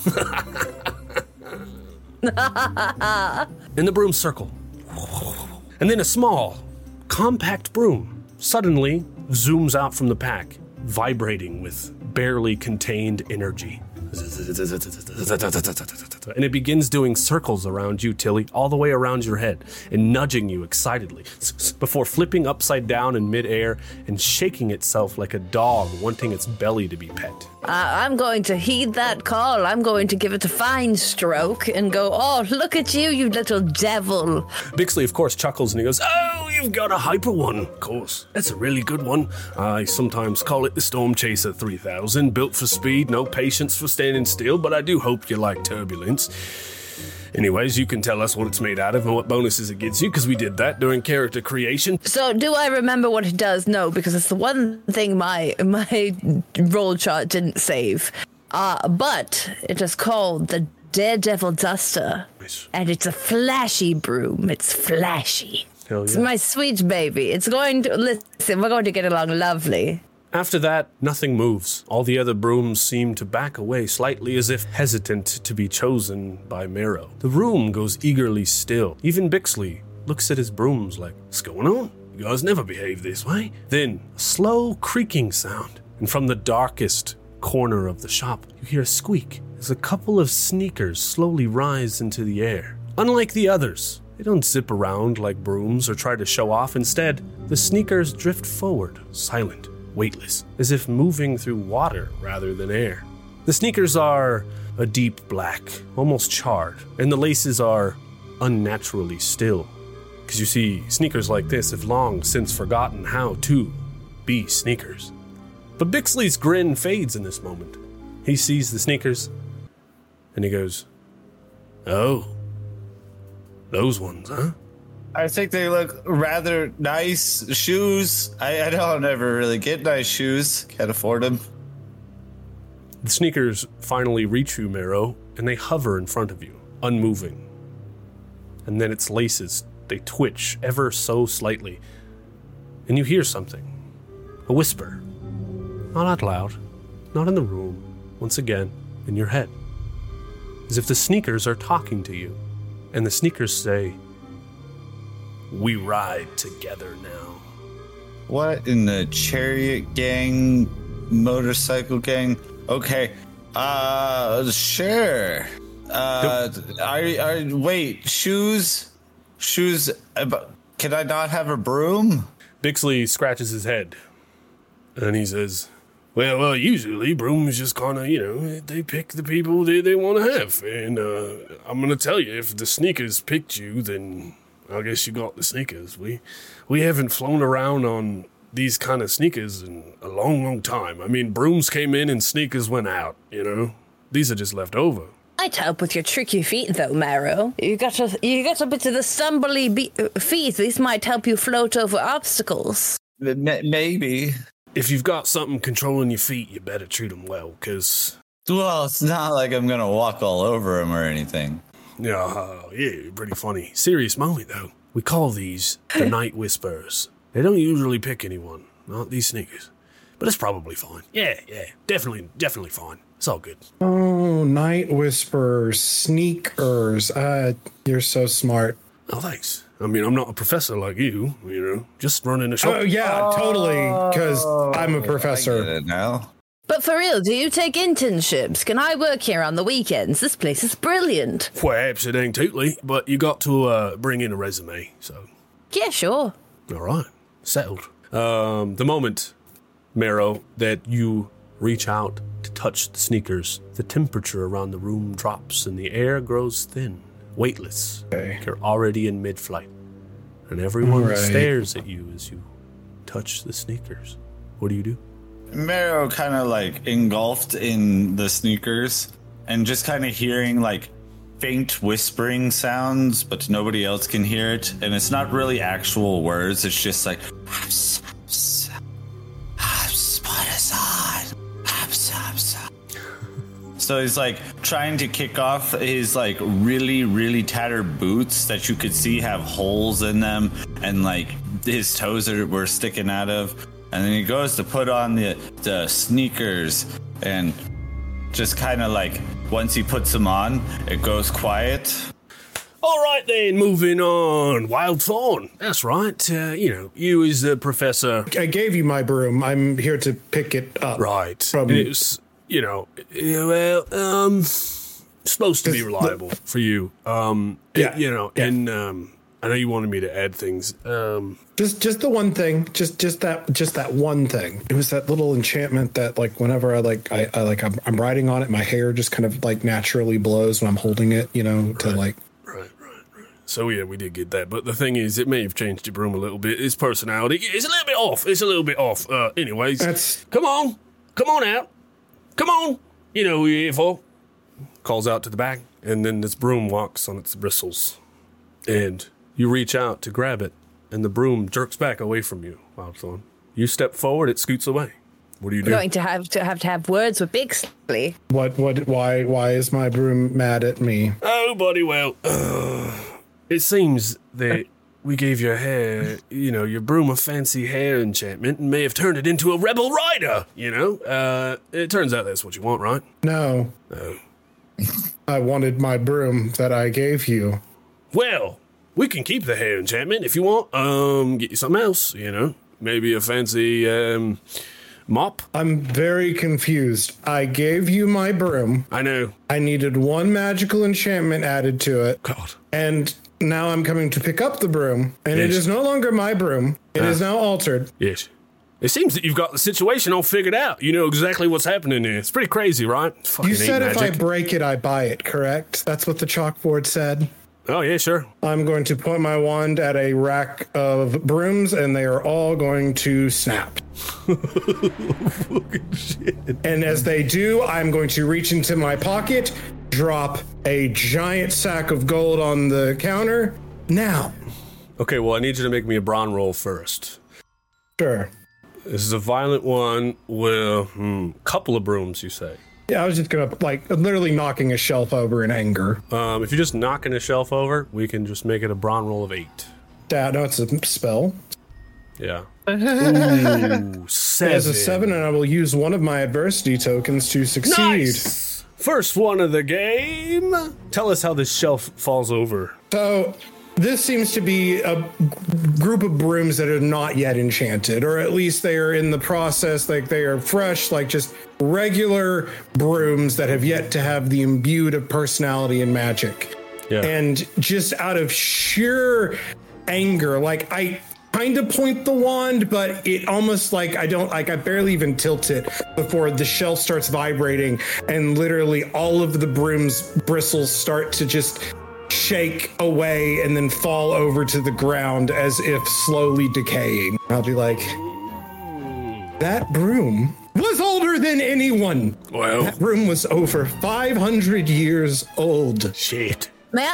And the brooms circle. And then a small, compact broom suddenly zooms out from the pack, vibrating with barely contained energy. And it begins doing circles around you, Tilly, all the way around your head, and nudging you excitedly, before flipping upside down in midair and shaking itself like a dog wanting its belly to be pet. I'm going to heed that call. I'm going to give it a fine stroke and go, oh, look at you, you little devil. Bixley, of course, chuckles and he goes, oh, you've got a hyper one. Of course, that's a really good one. I sometimes call it the Storm Chaser 3000, built for speed, no patience for standing still, but I do hope you like turbulence. Anyways, you can tell us what it's made out of and what bonuses it gives you, because we did that during character creation. So, do I remember what it does? No, because it's the one thing my roll chart didn't save. But it is called the Daredevil Duster. Nice. And it's a flashy broom. It's flashy. Hell yeah. It's my sweet baby. It's going to, listen, we're going to get along lovely. After that, nothing moves. All the other brooms seem to back away slightly, as if hesitant to be chosen by Marrow. The room goes eagerly still. Even Bixley looks at his brooms like, what's going on? You guys never behave this way. Then, a slow creaking sound. And from the darkest corner of the shop, you hear a squeak as a couple of sneakers slowly rise into the air. Unlike the others, they don't zip around like brooms or try to show off. Instead, the sneakers drift forward, silent, weightless, as if moving through water rather than air. The sneakers are a deep black, almost charred, and the laces are unnaturally still. Because you see, sneakers like this have long since forgotten how to be sneakers. But Bixley's grin fades in this moment. He sees the sneakers, and he goes, oh, those ones, huh? I think they look rather nice. Shoes. I don't ever really get nice shoes. Can't afford them. The sneakers finally reach you, Marrow, and they hover in front of you, unmoving. And then its laces, they twitch ever so slightly. And you hear something. A whisper. Not out loud, not in the room, once again, in your head. As if the sneakers are talking to you. And the sneakers say, we ride together now. What in the chariot gang, motorcycle gang? Okay, sure. Wait, shoes? Shoes, can I not have a broom? Bixley scratches his head, and he says, well, usually brooms just kind of, they pick the people they want to have. And I'm going to tell you, if the sneakers picked you, then I guess you got the sneakers. We haven't flown around on these kind of sneakers in a long, long time. I mean, brooms came in and sneakers went out, These are just left over. Might help with your tricky feet, though, Marrow. You got a bit of the stumbly feet. These might help you float over obstacles. Maybe. If you've got something controlling your feet, you better treat them well, because... Well, it's not like I'm going to walk all over him or anything. Yeah, pretty funny. Serious moment, though. We call these the Night Whisperers. They don't usually pick anyone, not these sneakers. But it's probably fine. Yeah, definitely fine. It's all good. Oh, Night Whisperers, sneakers. You're so smart. Oh, thanks. I mean, I'm not a professor like you, just running a shop. Oh, yeah, totally, because I'm a professor. I get it now. But for real, do you take internships? Can I work here on the weekends? This place is brilliant. Perhaps it ain't totally, but you got to bring in a resume, so... Yeah, sure. All right, settled. The moment, Marrow, that you reach out to touch the sneakers, the temperature around the room drops and the air grows thin, weightless. Okay. You're already in mid-flight, and everyone stares at you as you touch the sneakers. What do? Marrow kind of like engulfed in the sneakers and just kind of hearing like faint whispering sounds, but nobody else can hear it. And it's not really actual words. It's just like, so he's like trying to kick off his like really, really tattered boots that you could see have holes in them and like his toes were sticking out of. And then he goes to put on the sneakers and just kind of like once he puts them on, it goes quiet. All right then, moving on. Wild Thorn. That's right. You as the professor. I gave you my broom. I'm here to pick it up. Right. From it's, supposed to be reliable for you. And I know you wanted me to add things. Just the one thing, just that one thing. It was that little enchantment that like whenever I'm riding on it, my hair just kind of like naturally blows when I'm holding it, to like. Right. So yeah, we did get that. But the thing is, it may have changed your broom a little bit. His personality is a little bit off. Anyways, come on out. Come on. You know who you're here for. Calls out to the back, and then this broom walks on its bristles. And you reach out to grab it, and the broom jerks back away from you, Wildthorn. You step forward, it scoots away. What do you do? We're going to have words with Bixley. Why is my broom mad at me? Oh, buddy, well, it seems that we gave your hair, your broom a fancy hair enchantment and may have turned it into a rebel rider, It turns out that's what you want, right? No. I wanted my broom that I gave you. Well, we can keep the hair enchantment if you want. Get you something else, Maybe a fancy, mop. I'm very confused. I gave you my broom. I know. I needed one magical enchantment added to it. God. And now I'm coming to pick up the broom, and Yes. it is no longer my broom. It is now altered. Yes. It seems that you've got the situation all figured out. You know exactly what's happening here. It's pretty crazy, right? Fucking You said ain't if I magic. break it, I buy it, correct? That's what the chalkboard said. Oh, yeah, sure. I'm going to point my wand at a rack of brooms, and they are all going to snap. Fucking shit. And as they do, I'm going to reach into my pocket, drop a giant sack of gold on the counter. Now. Okay, well, I need you to make me a brawn roll first. Sure. This is a violent one with a couple of brooms, you say. Yeah, I was just going to, literally knocking a shelf over in anger. If you're just knocking a shelf over, we can just make it a brawn roll of 8. No, it's a spell. Yeah. Ooh, 7. As a 7, and I will use one of my adversity tokens to succeed. Nice! First one of the game. Tell us how this shelf falls over. So, this seems to be a group of brooms that are not yet enchanted, or at least they are in the process, they are fresh, just regular brooms that have yet to have the imbued of personality and magic. Yeah. And just out of sheer anger, I kind of point the wand, but it almost I barely even tilt it before the shelf starts vibrating, and literally all of the broom's bristles start to just shake away and then fall over to the ground as if slowly decaying. I'll be like, that broom was older than anyone. Well, That room was over 500 years old. shit. May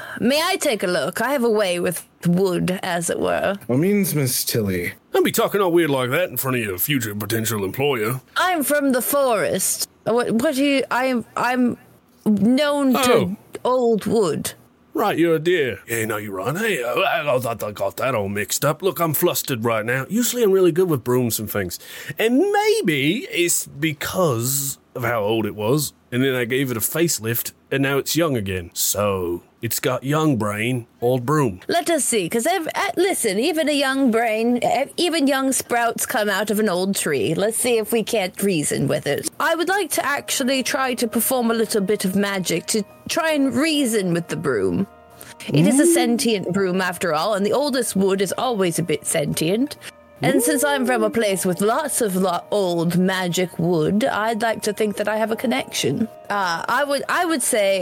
I take a look? I have a way with wood, as it were. What means, Miss Tilly? Don't be talking all weird like that in front of your future potential employer. I'm from the forest. What do you? I'm known to old wood. Right, you're a deer. Yeah, no, you're right. Hey, I got that all mixed up. Look, I'm flustered right now. Usually I'm really good with brooms and things. And maybe it's because of how old it was, and then I gave it a facelift, and now it's young again. So, it's got young brain, old broom. Let us see, because listen, even a young brain, even young sprouts come out of an old tree. Let's see if we can't reason with it. I would like to actually try to perform a little bit of magic to try and reason with the broom. It is a sentient broom after all, and the oldest wood is always a bit sentient. And since I'm from a place with lots of old magic wood, I'd like to think that I have a connection. I would say,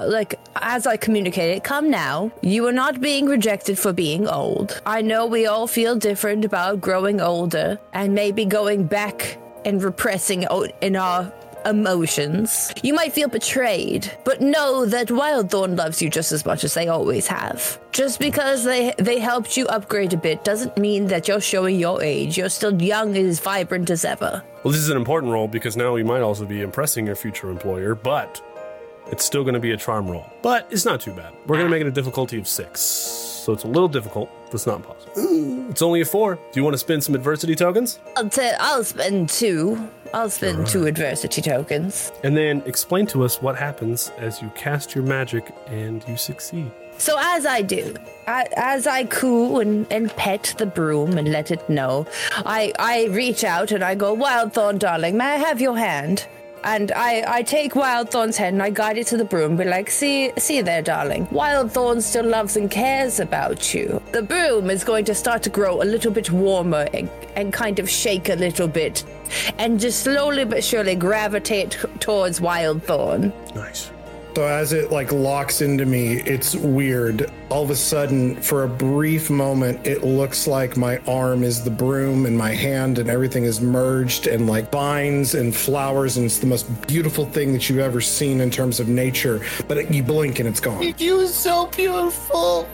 as I communicated, come now. You are not being rejected for being old. I know we all feel different about growing older and maybe going back and repressing in our emotions. You might feel betrayed, but know that Wildthorn loves you just as much as they always have. Just because they helped you upgrade a bit doesn't mean that you're showing your age. You're still young and as vibrant as ever. Well, this is an important role because now we might also be impressing your future employer, but it's still going to be a charm roll. But it's not too bad. We're going to make it a difficulty of 6. So it's a little difficult, but it's not impossible. It's only a 4. Do you want to spend some adversity tokens? I'll spend 2. I'll spend 2 adversity tokens. And then explain to us what happens as you cast your magic and you succeed. So as I do, as I coo and pet the broom and let it know, I reach out and I go, Wildthorn, darling, may I have your hand? And I take Wildthorn's hand and I guide it to the broom, be like, see there, darling. Wildthorn still loves and cares about you. The broom is going to start to grow a little bit warmer and kind of shake a little bit and just slowly but surely gravitate towards Wildthorn. Nice. So as it locks into me, it's weird. All of a sudden, for a brief moment, it looks like my arm is the broom and my hand and everything is merged and vines and flowers, and it's the most beautiful thing that you've ever seen in terms of nature. But you blink and it's gone. You were so beautiful.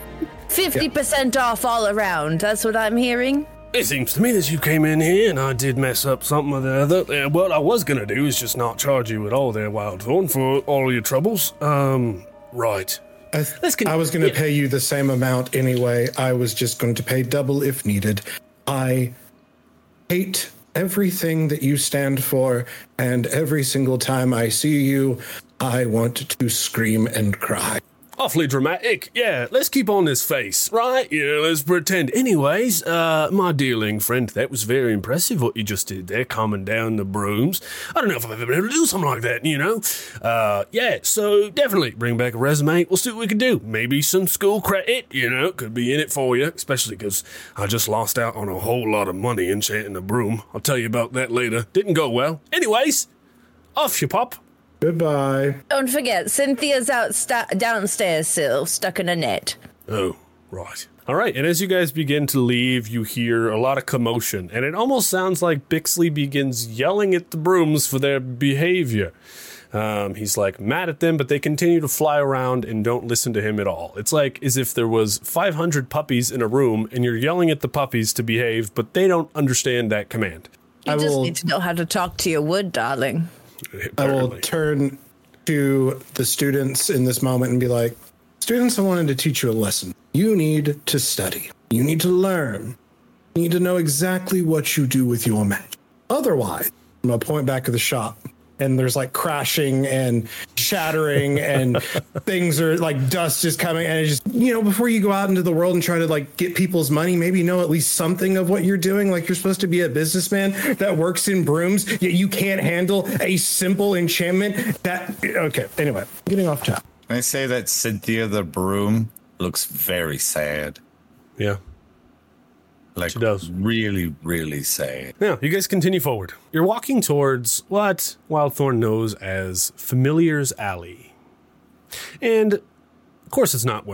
50% off all around. That's what I'm hearing. It seems to me that you came in here and I did mess up something or the other. What I was going to do is just not charge you at all there, Wildthorn, for all your troubles. Right. I was going to pay you the same amount anyway. I was just going to pay double if needed. I hate everything that you stand for, and every single time I see you, I want to scream and cry. Awfully dramatic. Yeah, let's keep on this face, right? Yeah, let's pretend. Anyways, my dealing friend, that was very impressive what you just did there, calming down the brooms. I don't know if I've ever been able to do something like that, you know? Yeah, so definitely bring back a resume. We'll see what we can do. Maybe some school credit, could be in it for you, especially because I just lost out on a whole lot of money enchanting a broom. I'll tell you about that later. Didn't go well. Anyways, off you pop. Goodbye. Don't forget, Cynthia's downstairs still, stuck in a net. Oh, right. All right, and as you guys begin to leave, you hear a lot of commotion, and it almost sounds like Bixley begins yelling at the brooms for their behavior. He's mad at them, but they continue to fly around and don't listen to him at all. It's like as if there was 500 puppies in a room, and you're yelling at the puppies to behave, but they don't understand that command. You just need to know how to talk to your wood, darling. I will turn to the students in this moment and be like, students, I wanted to teach you a lesson. You need to study. You need to learn. You need to know exactly what you do with your magic. Otherwise, I'm going to point back to the shop. And there's crashing and shattering and things are dust just coming. And it's just, before you go out into the world and try to get people's money, maybe know at least something of what you're doing. You're supposed to be a businessman that works in brooms, yet you can't handle a simple enchantment okay. Anyway, getting off topic. Can I say that Cynthia the broom looks very sad? Yeah. She does. Really, really sad. Now, you guys continue forward. You're walking towards what Wildthorn knows as Familiar's Alley. And, of course, it's not where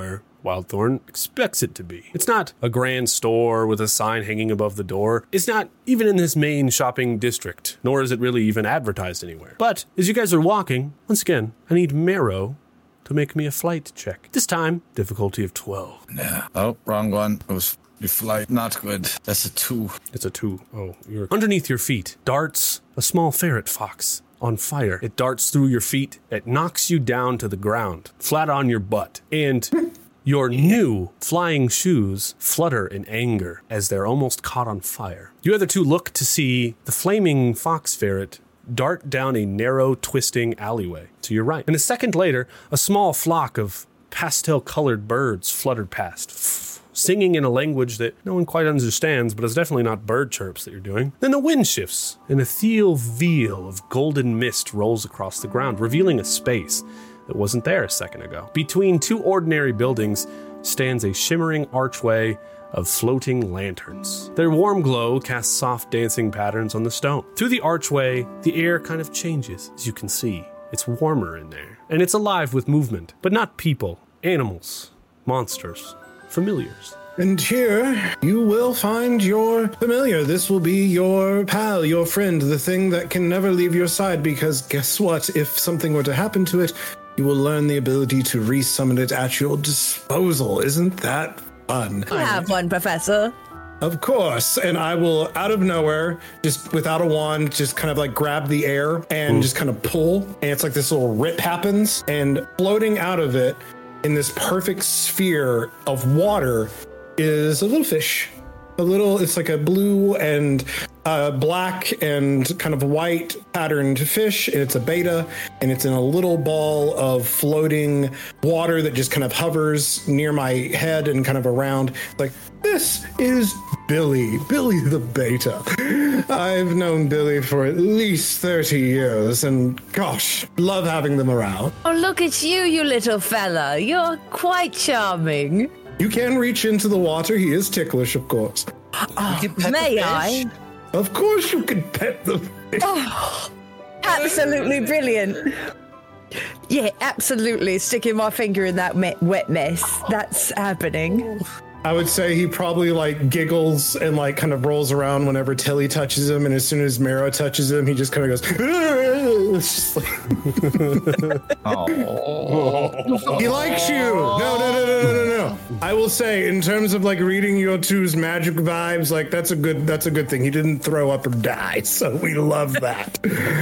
Wildthorn expects it to be. It's not a grand store with a sign hanging above the door. It's not even in this main shopping district, nor is it really even advertised anywhere. But as you guys are walking, once again, I need Marrow to make me a flight check. This time, difficulty of 12. Yeah. Oh, wrong one. It was your flight. Not good. That's a 2. It's a 2. Oh, you're underneath your feet darts a small ferret fox on fire. It darts through your feet. It knocks you down to the ground, flat on your butt. And your new flying shoes flutter in anger as they're almost caught on fire. You other two look to see the flaming fox ferret dart down a narrow, twisting alleyway to your right. And a second later, a small flock of pastel-colored birds fluttered past, singing in a language that no one quite understands, but it's definitely not bird chirps that you're doing. Then the wind shifts, and a ethereal veil of golden mist rolls across the ground, revealing a space that wasn't there a second ago. Between two ordinary buildings stands a shimmering archway of floating lanterns. Their warm glow casts soft dancing patterns on the stone. Through the archway, the air kind of changes, as you can see. It's warmer in there, and it's alive with movement, but not people, animals, monsters, familiars. And here you will find your familiar. This will be your pal, your friend, the thing that can never leave your side, because guess what? If something were to happen to it, you will learn the ability to resummon it at your disposal. Isn't that fun? I have one, Professor. Of course. And I will, out of nowhere, just without a wand, just kind of like grab the air and just kind of pull. And it's like this little rip happens, and floating out of it in this perfect sphere of water is a little fish. It's like a blue and black and kind of white patterned fish. And it's a beta, and it's in a little ball of floating water that just kind of hovers near my head and kind of around. Like, this is Billy the beta. I've known Billy for at least 30 years, and gosh, love having them around. Oh, look at you, you little fella. You're quite charming. You can reach into the water. He is ticklish, of course. May I? Of course you can pet the fish. Oh, absolutely brilliant. Yeah, absolutely. Sticking my finger in that wet mess. That's happening. I would say he probably like giggles and like kind of rolls around whenever Tilly touches him, and as soon as Marrow touches him, he just kind of goes. It's just like, he likes you. No. I will say, in terms of like reading your two's magic vibes, like that's a good thing. He didn't throw up or die, so we love that.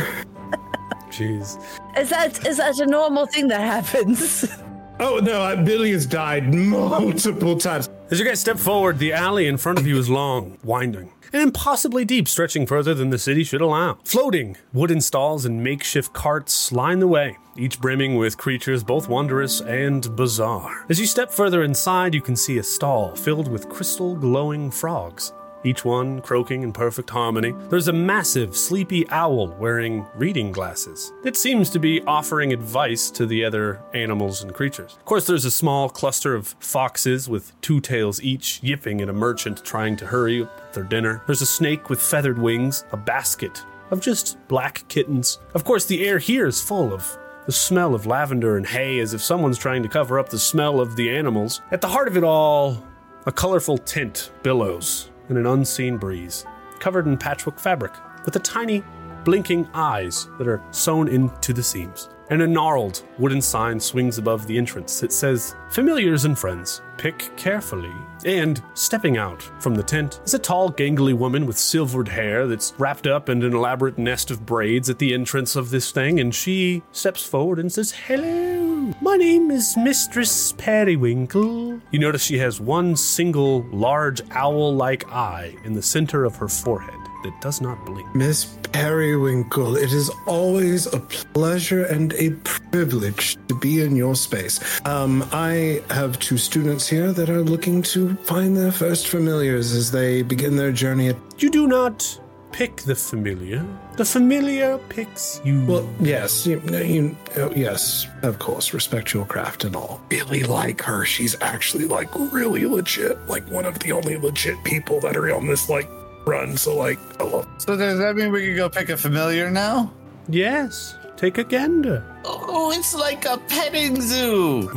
Jeez. Is that a normal thing that happens? Oh no, Billy has died multiple times. As you guys step forward, the alley in front of you is long, winding, and impossibly deep, stretching further than the city should allow. Floating wooden stalls and makeshift carts line the way, each brimming with creatures both wondrous and bizarre. As you step further inside, you can see a stall filled with crystal glowing frogs, each one croaking in perfect harmony. There's a massive, sleepy owl wearing reading glasses that seems to be offering advice to the other animals and creatures. Of course, there's a small cluster of foxes with 2 tails each, yipping at a merchant trying to hurry up their dinner. There's a snake with feathered wings, a basket of just black kittens. Of course, the air here is full of the smell of lavender and hay, as if someone's trying to cover up the smell of the animals. At the heart of it all, a colorful tent billows in an unseen breeze, covered in patchwork fabric, with the tiny, blinking eyes that are sewn into the seams. And a gnarled wooden sign swings above the entrance. It says, "Familiars and friends, pick carefully." And stepping out from the tent is a tall, gangly woman with silvered hair that's wrapped up in an elaborate nest of braids at the entrance of this thing, and she steps forward and says, "Hello, my name is Mistress Periwinkle." You notice she has one single large owl-like eye in the center of her forehead that does not blink. Miss Periwinkle, it is always a pleasure and a privilege to be in your space. I have 2 students here that are looking to find their first familiars as they begin their journey. You do not pick the familiar. The familiar picks you. Well, yes, yes, of course, respect your craft and all. Really like her. She's actually like really legit, like one of the only legit people that are on this like run. So like, I love. So does that mean we can go pick a familiar now? Yes, take a gander. Oh, it's like a petting zoo.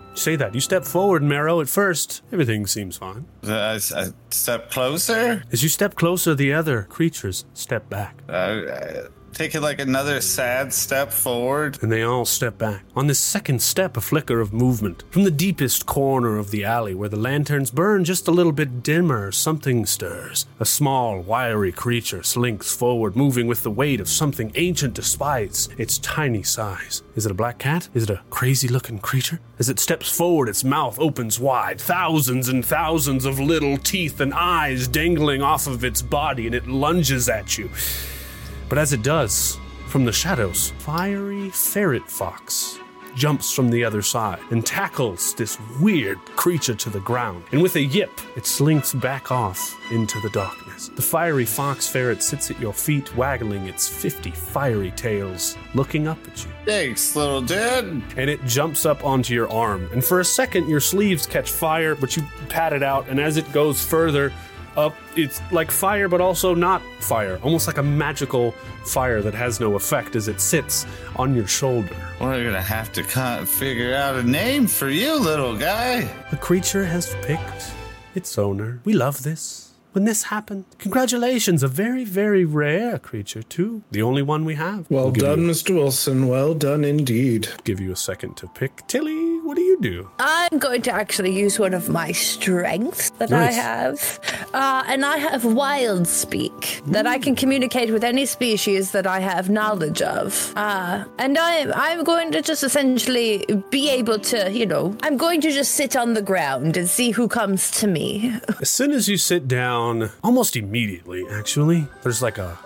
Say that. You step forward, Marrow. At first, everything seems fine. I step closer. As you step closer, the other creatures step back. Taking like another sad step forward. And they all step back. On this second step, a flicker of movement. From the deepest corner of the alley where the lanterns burn just a little bit dimmer, something stirs. A small, wiry creature slinks forward, moving with the weight of something ancient despite its tiny size. Is it a black cat? Is it a crazy-looking creature? As it steps forward, its mouth opens wide, thousands and thousands of little teeth and eyes dangling off of its body, and it lunges at you. But as it does, from the shadows, fiery ferret fox jumps from the other side and tackles this weird creature to the ground. And with a yip, it slinks back off into the darkness. The fiery fox ferret sits at your feet, waggling its 50 fiery tails, looking up at you. Thanks, little dude. And it jumps up onto your arm. And for a second, your sleeves catch fire, but you pat it out. And as it goes further up, it's like fire, but also not fire. Almost like a magical fire that has no effect as it sits on your shoulder. We're gonna have to figure out a name for you, little guy. The creature has picked its owner. We love this. When this happened, congratulations, a very, very rare creature, too. The only one we have. Well done, Mr. Wilson. Well done indeed. Give you a second to pick. Tilly, what do you do? I'm going to actually use one of my strengths that Nice. I have. And I have wild speak that I can communicate with any species that I have knowledge of. And I'm going to just essentially be able to, I'm going to just sit on the ground and see who comes to me. As soon as you sit down, almost immediately, actually, there's like a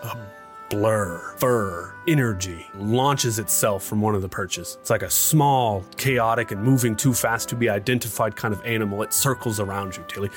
fur energy launches itself from one of the perches. It's like a small, chaotic, and moving too fast to be identified kind of animal. It circles around you, Tilly.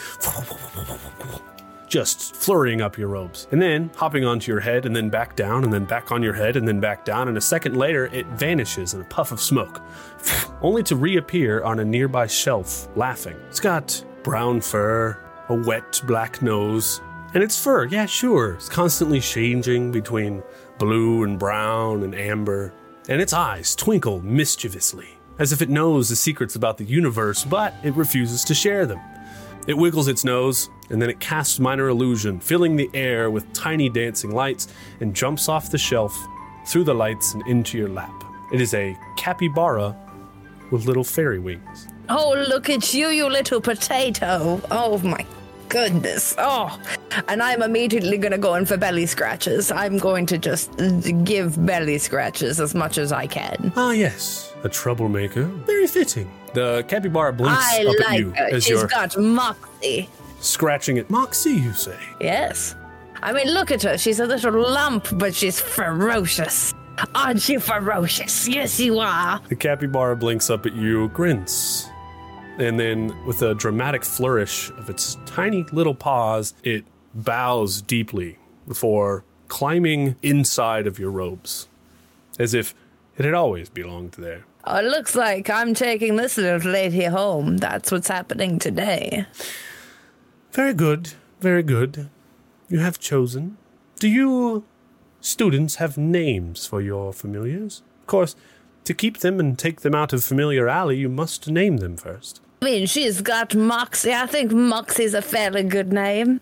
Just flurrying up your robes. And then hopping onto your head, and then back down, and then back on your head, and then back down. And a second later, it vanishes in a puff of smoke, only to reappear on a nearby shelf, laughing. It's got brown fur, a wet black nose, and its fur, yeah, sure, it's constantly changing between blue and brown and amber, and its eyes twinkle mischievously, as if it knows the secrets about the universe, but it refuses to share them. It wiggles its nose, and then it casts minor illusion, filling the air with tiny dancing lights, and jumps off the shelf, through the lights, and into your lap. It is a capybara with little fairy wings. Oh, look at you, you little potato. Oh, my goodness. Oh, and I'm immediately going to go in for belly scratches. I'm going to just give belly scratches as much as I can. Ah, yes, a troublemaker. Very fitting. The capybara blinks I up like at you her. as She's you're got moxie. scratching it. Moxie, you say? Yes. I mean, look at her. She's a little lump, but she's ferocious. Aren't you ferocious? Yes, you are. The capybara blinks up at you, grins. And then, with a dramatic flourish of its tiny little paws, it bows deeply before climbing inside of your robes, as if it had always belonged there. Oh, it looks like I'm taking this little lady home. That's what's happening today. Very good, very good. You have chosen. Do you students have names for your familiars? Of course, to keep them and take them out of Familiar Alley, you must name them first. I mean, she's got Moxie. I think Moxie's a fairly good name.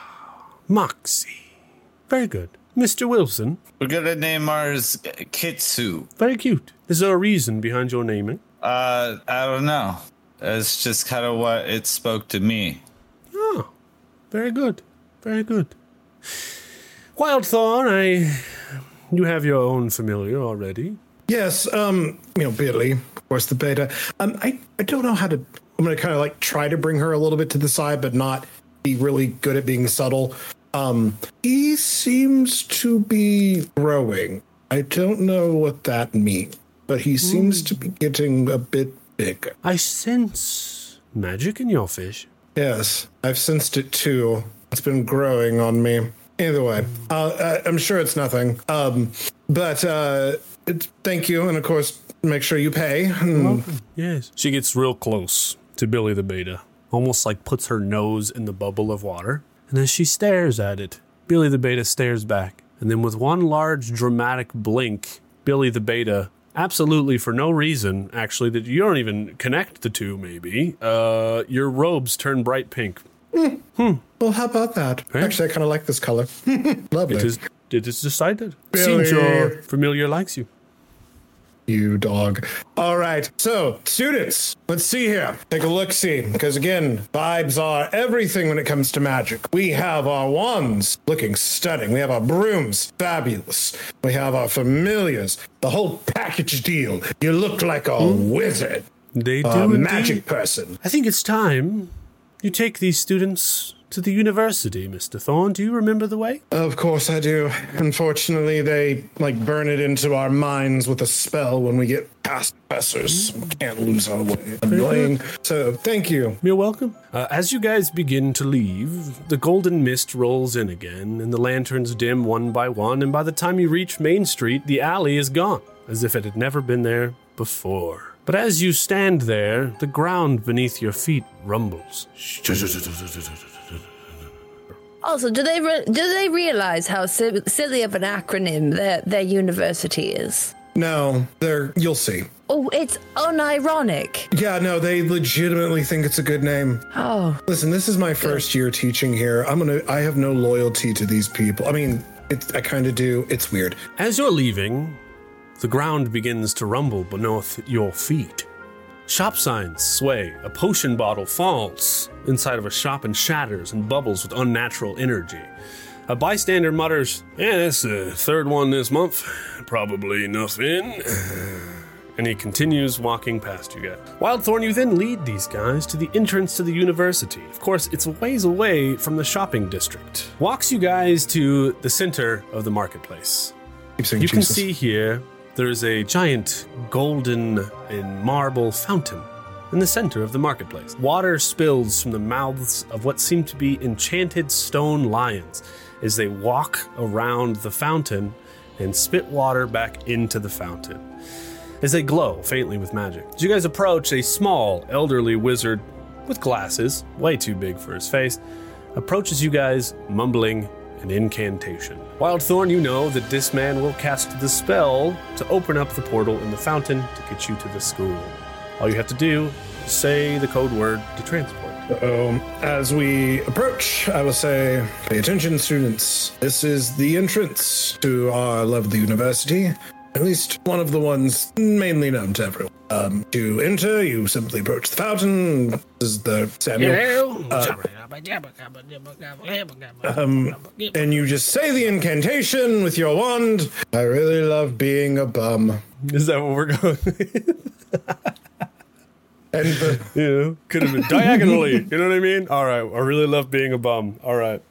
Moxie. Very good. Mr. Wilson. We're gonna name ours Kitsu. Very cute. Is there a reason behind your naming? I don't know. It's just kind of what it spoke to me. Oh, very good. Very good. Wildthorn, you have your own familiar already. Yes, Billy, of course, the beta. I don't know how to. I'm going to kind of like try to bring her a little bit to the side, but not be really good at being subtle. He seems to be growing. I don't know what that means, but he seems to be getting a bit bigger. I sense magic in your fish. Yes, I've sensed it too. It's been growing on me. Either way, I'm sure it's nothing. Thank you, and of course, make sure you pay. Yes. She gets real close to Billy the Beta, almost like puts her nose in the bubble of water. And as she stares at it, Billy the Beta stares back. And then with one large dramatic blink, Billy the Beta absolutely for no reason, actually, that you don't even connect the two, maybe, your robes turn bright pink. Well, how about that? Hey. Actually, I kind of like this color. Lovely. It is decided. Billy. Seems your familiar likes you. You dog. All right. So, students, let's see here. Take a look-see. Because again, vibes are everything when it comes to magic. We have our wands looking stunning. We have our brooms, fabulous. We have our familiars. The whole package deal. You look like a wizard. They do A indeed. magic person. I think it's time you take these students to the university, Mr. Thorne. Do you remember the way? Of course I do. Unfortunately, they burn it into our minds with a spell when we get past professors. We can't lose our way. Annoying. So, thank you. You're welcome. As you guys begin to leave, the golden mist rolls in again, and the lanterns dim one by one, and by the time you reach Main Street, the alley is gone, as if it had never been there before. But as you stand there, the ground beneath your feet rumbles. Also, do they realize how silly of an acronym their university is? No, you'll see. Oh, it's unironic. Yeah, no, they legitimately think it's a good name. Oh, Listen, this is my first year teaching here. I have no loyalty to these people. I mean, I kind of do. It's weird. As you're leaving, the ground begins to rumble beneath your feet. Shop signs sway, a potion bottle falls inside of a shop and shatters and bubbles with unnatural energy. A bystander mutters, "Yeah, that's the third one this month. Probably nothing." And he continues walking past you guys. Wildthorn, you then lead these guys to the entrance to the university. Of course, it's a ways away from the shopping district. Walks you guys to the center of the marketplace. Keep saying You can Jesus. see here, there is a giant golden and marble fountain in the center of the marketplace. Water spills from the mouths of what seem to be enchanted stone lions as they walk around the fountain and spit water back into the fountain, as they glow faintly with magic. As you guys approach, a small, elderly wizard with glasses, way too big for his face, approaches you guys mumbling an incantation. Wildthorn, you know that this man will cast the spell to open up the portal in the fountain to get you to the school. All you have to do is say the code word to transport. As we approach, I will say, pay attention, students. This is the entrance to our lovely university. At least one of the ones mainly known to everyone. To enter, you simply approach the fountain. This is the Samuel. And you just say the incantation with your wand. I really love being a bum. Is that what we're going with? And Could have been diagonally. You know what I mean? All right. I really love being a bum. All right.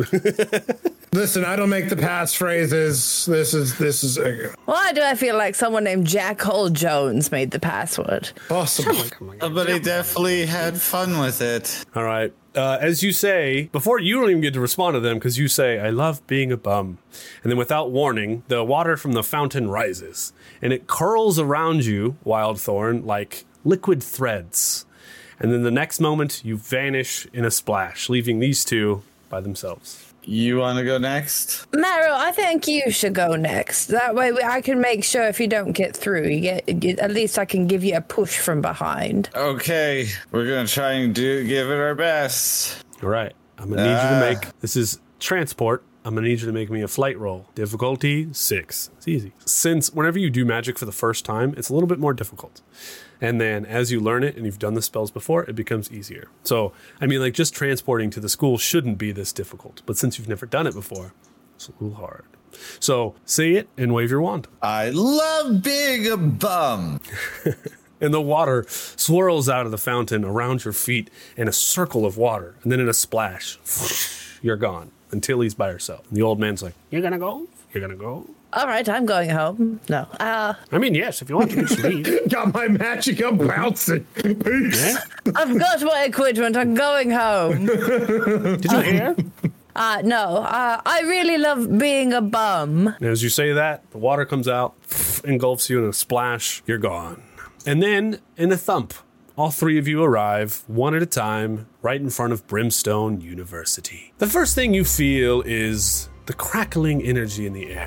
listen, I don't make the passphrases. This is Why do I feel like someone named Jack Hole Jones made the password? possibly. But he definitely had fun with it. All right. As you say, before you don't even get to respond to them because you say, I love being a bum. And then without warning, the water from the fountain rises and it curls around you, Wildthorn, like liquid threads. And then the next moment you vanish in a splash, leaving these two by themselves. You want to go next? Maro, I think you should go next. That way I can make sure if you don't get through, at least I can give you a push from behind. Okay, we're gonna try and give it our best. All right. I'm going to need you to make, this is transport. I'm going to need you to make me a flight roll. Difficulty 6. It's easy. Since whenever you do magic for the first time, it's a little bit more difficult. And then as you learn it and you've done the spells before, it becomes easier. So, I mean, like just transporting to the school shouldn't be this difficult. But since you've never done it before, it's a little hard. So say it and wave your wand. I love being a bum. And the water swirls out of the fountain around your feet in a circle of water. And then in a splash, you're gone until he's by yourself. And the old man's like, you're going to go? You're going to go? All right, I'm going home. No. I mean, yes, if you want to just leave. Got my magic up bouncing. Peace. Yeah? I've got my equipment. I'm going home. Did you hear? No. I really love being a bum. And as you say that, the water comes out, engulfs you in a splash. You're gone. And then, in a thump, all three of you arrive, one at a time, right in front of Brimstone University. The first thing you feel is the crackling energy in the air.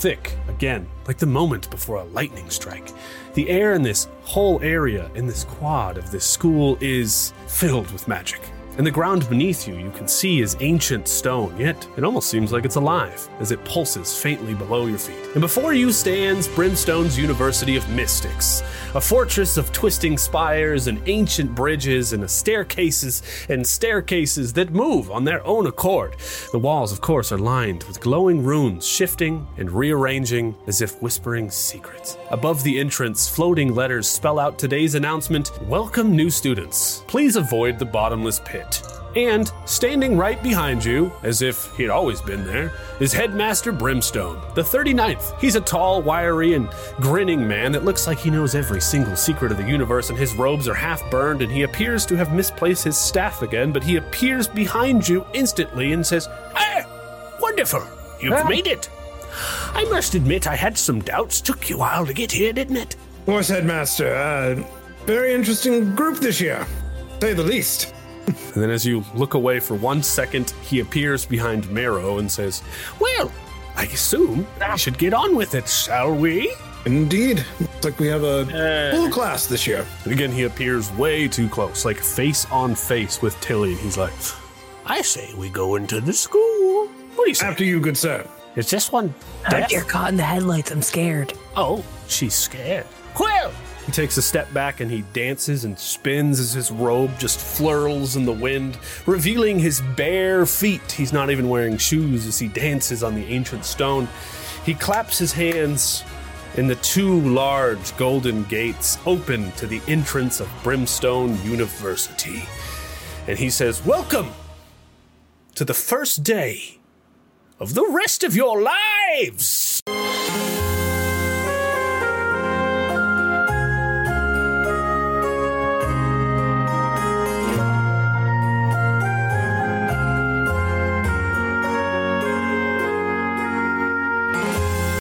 thick, again, like the moment before a lightning strike. The air in this whole area, in this quad of this school, is filled with magic. And the ground beneath you can see is ancient stone, yet it almost seems like it's alive as it pulses faintly below your feet. And before you stands Brimstone's University of Mystics, a fortress of twisting spires and ancient bridges and staircases that move on their own accord. The walls, of course, are lined with glowing runes, shifting and rearranging as if whispering secrets. Above the entrance, floating letters spell out today's announcement: welcome new students. Please avoid the bottomless pit. And standing right behind you, as if he'd always been there, is Headmaster Brimstone, the 39th. He's a tall, wiry, and grinning man that looks like he knows every single secret of the universe, and his robes are half burned, and he appears to have misplaced his staff again, but he appears behind you instantly and says, "Ah, wonderful, you've made it. I must admit I had some doubts. Took you a while to get here, didn't it?" Of course, Headmaster. Very interesting group this year, to say the least. And then as you look away for 1 second, he appears behind Marrow and says, "Well, I assume I should get on with it, shall we?" Indeed. Looks like we have a full class this year. And again, he appears way too close, like face on face with Tilly. And he's like, "I say we go into the school. What do you say?" After you, good sir. Is this one If you're caught in the headlights, I'm scared. Oh, she's scared. Well, he takes a step back and he dances and spins as his robe just flurls in the wind, revealing his bare feet. He's not even wearing shoes as he dances on the ancient stone. He claps his hands, and the two large golden gates open to the entrance of Brimstone University. And he says, "Welcome to the first day of the rest of your lives."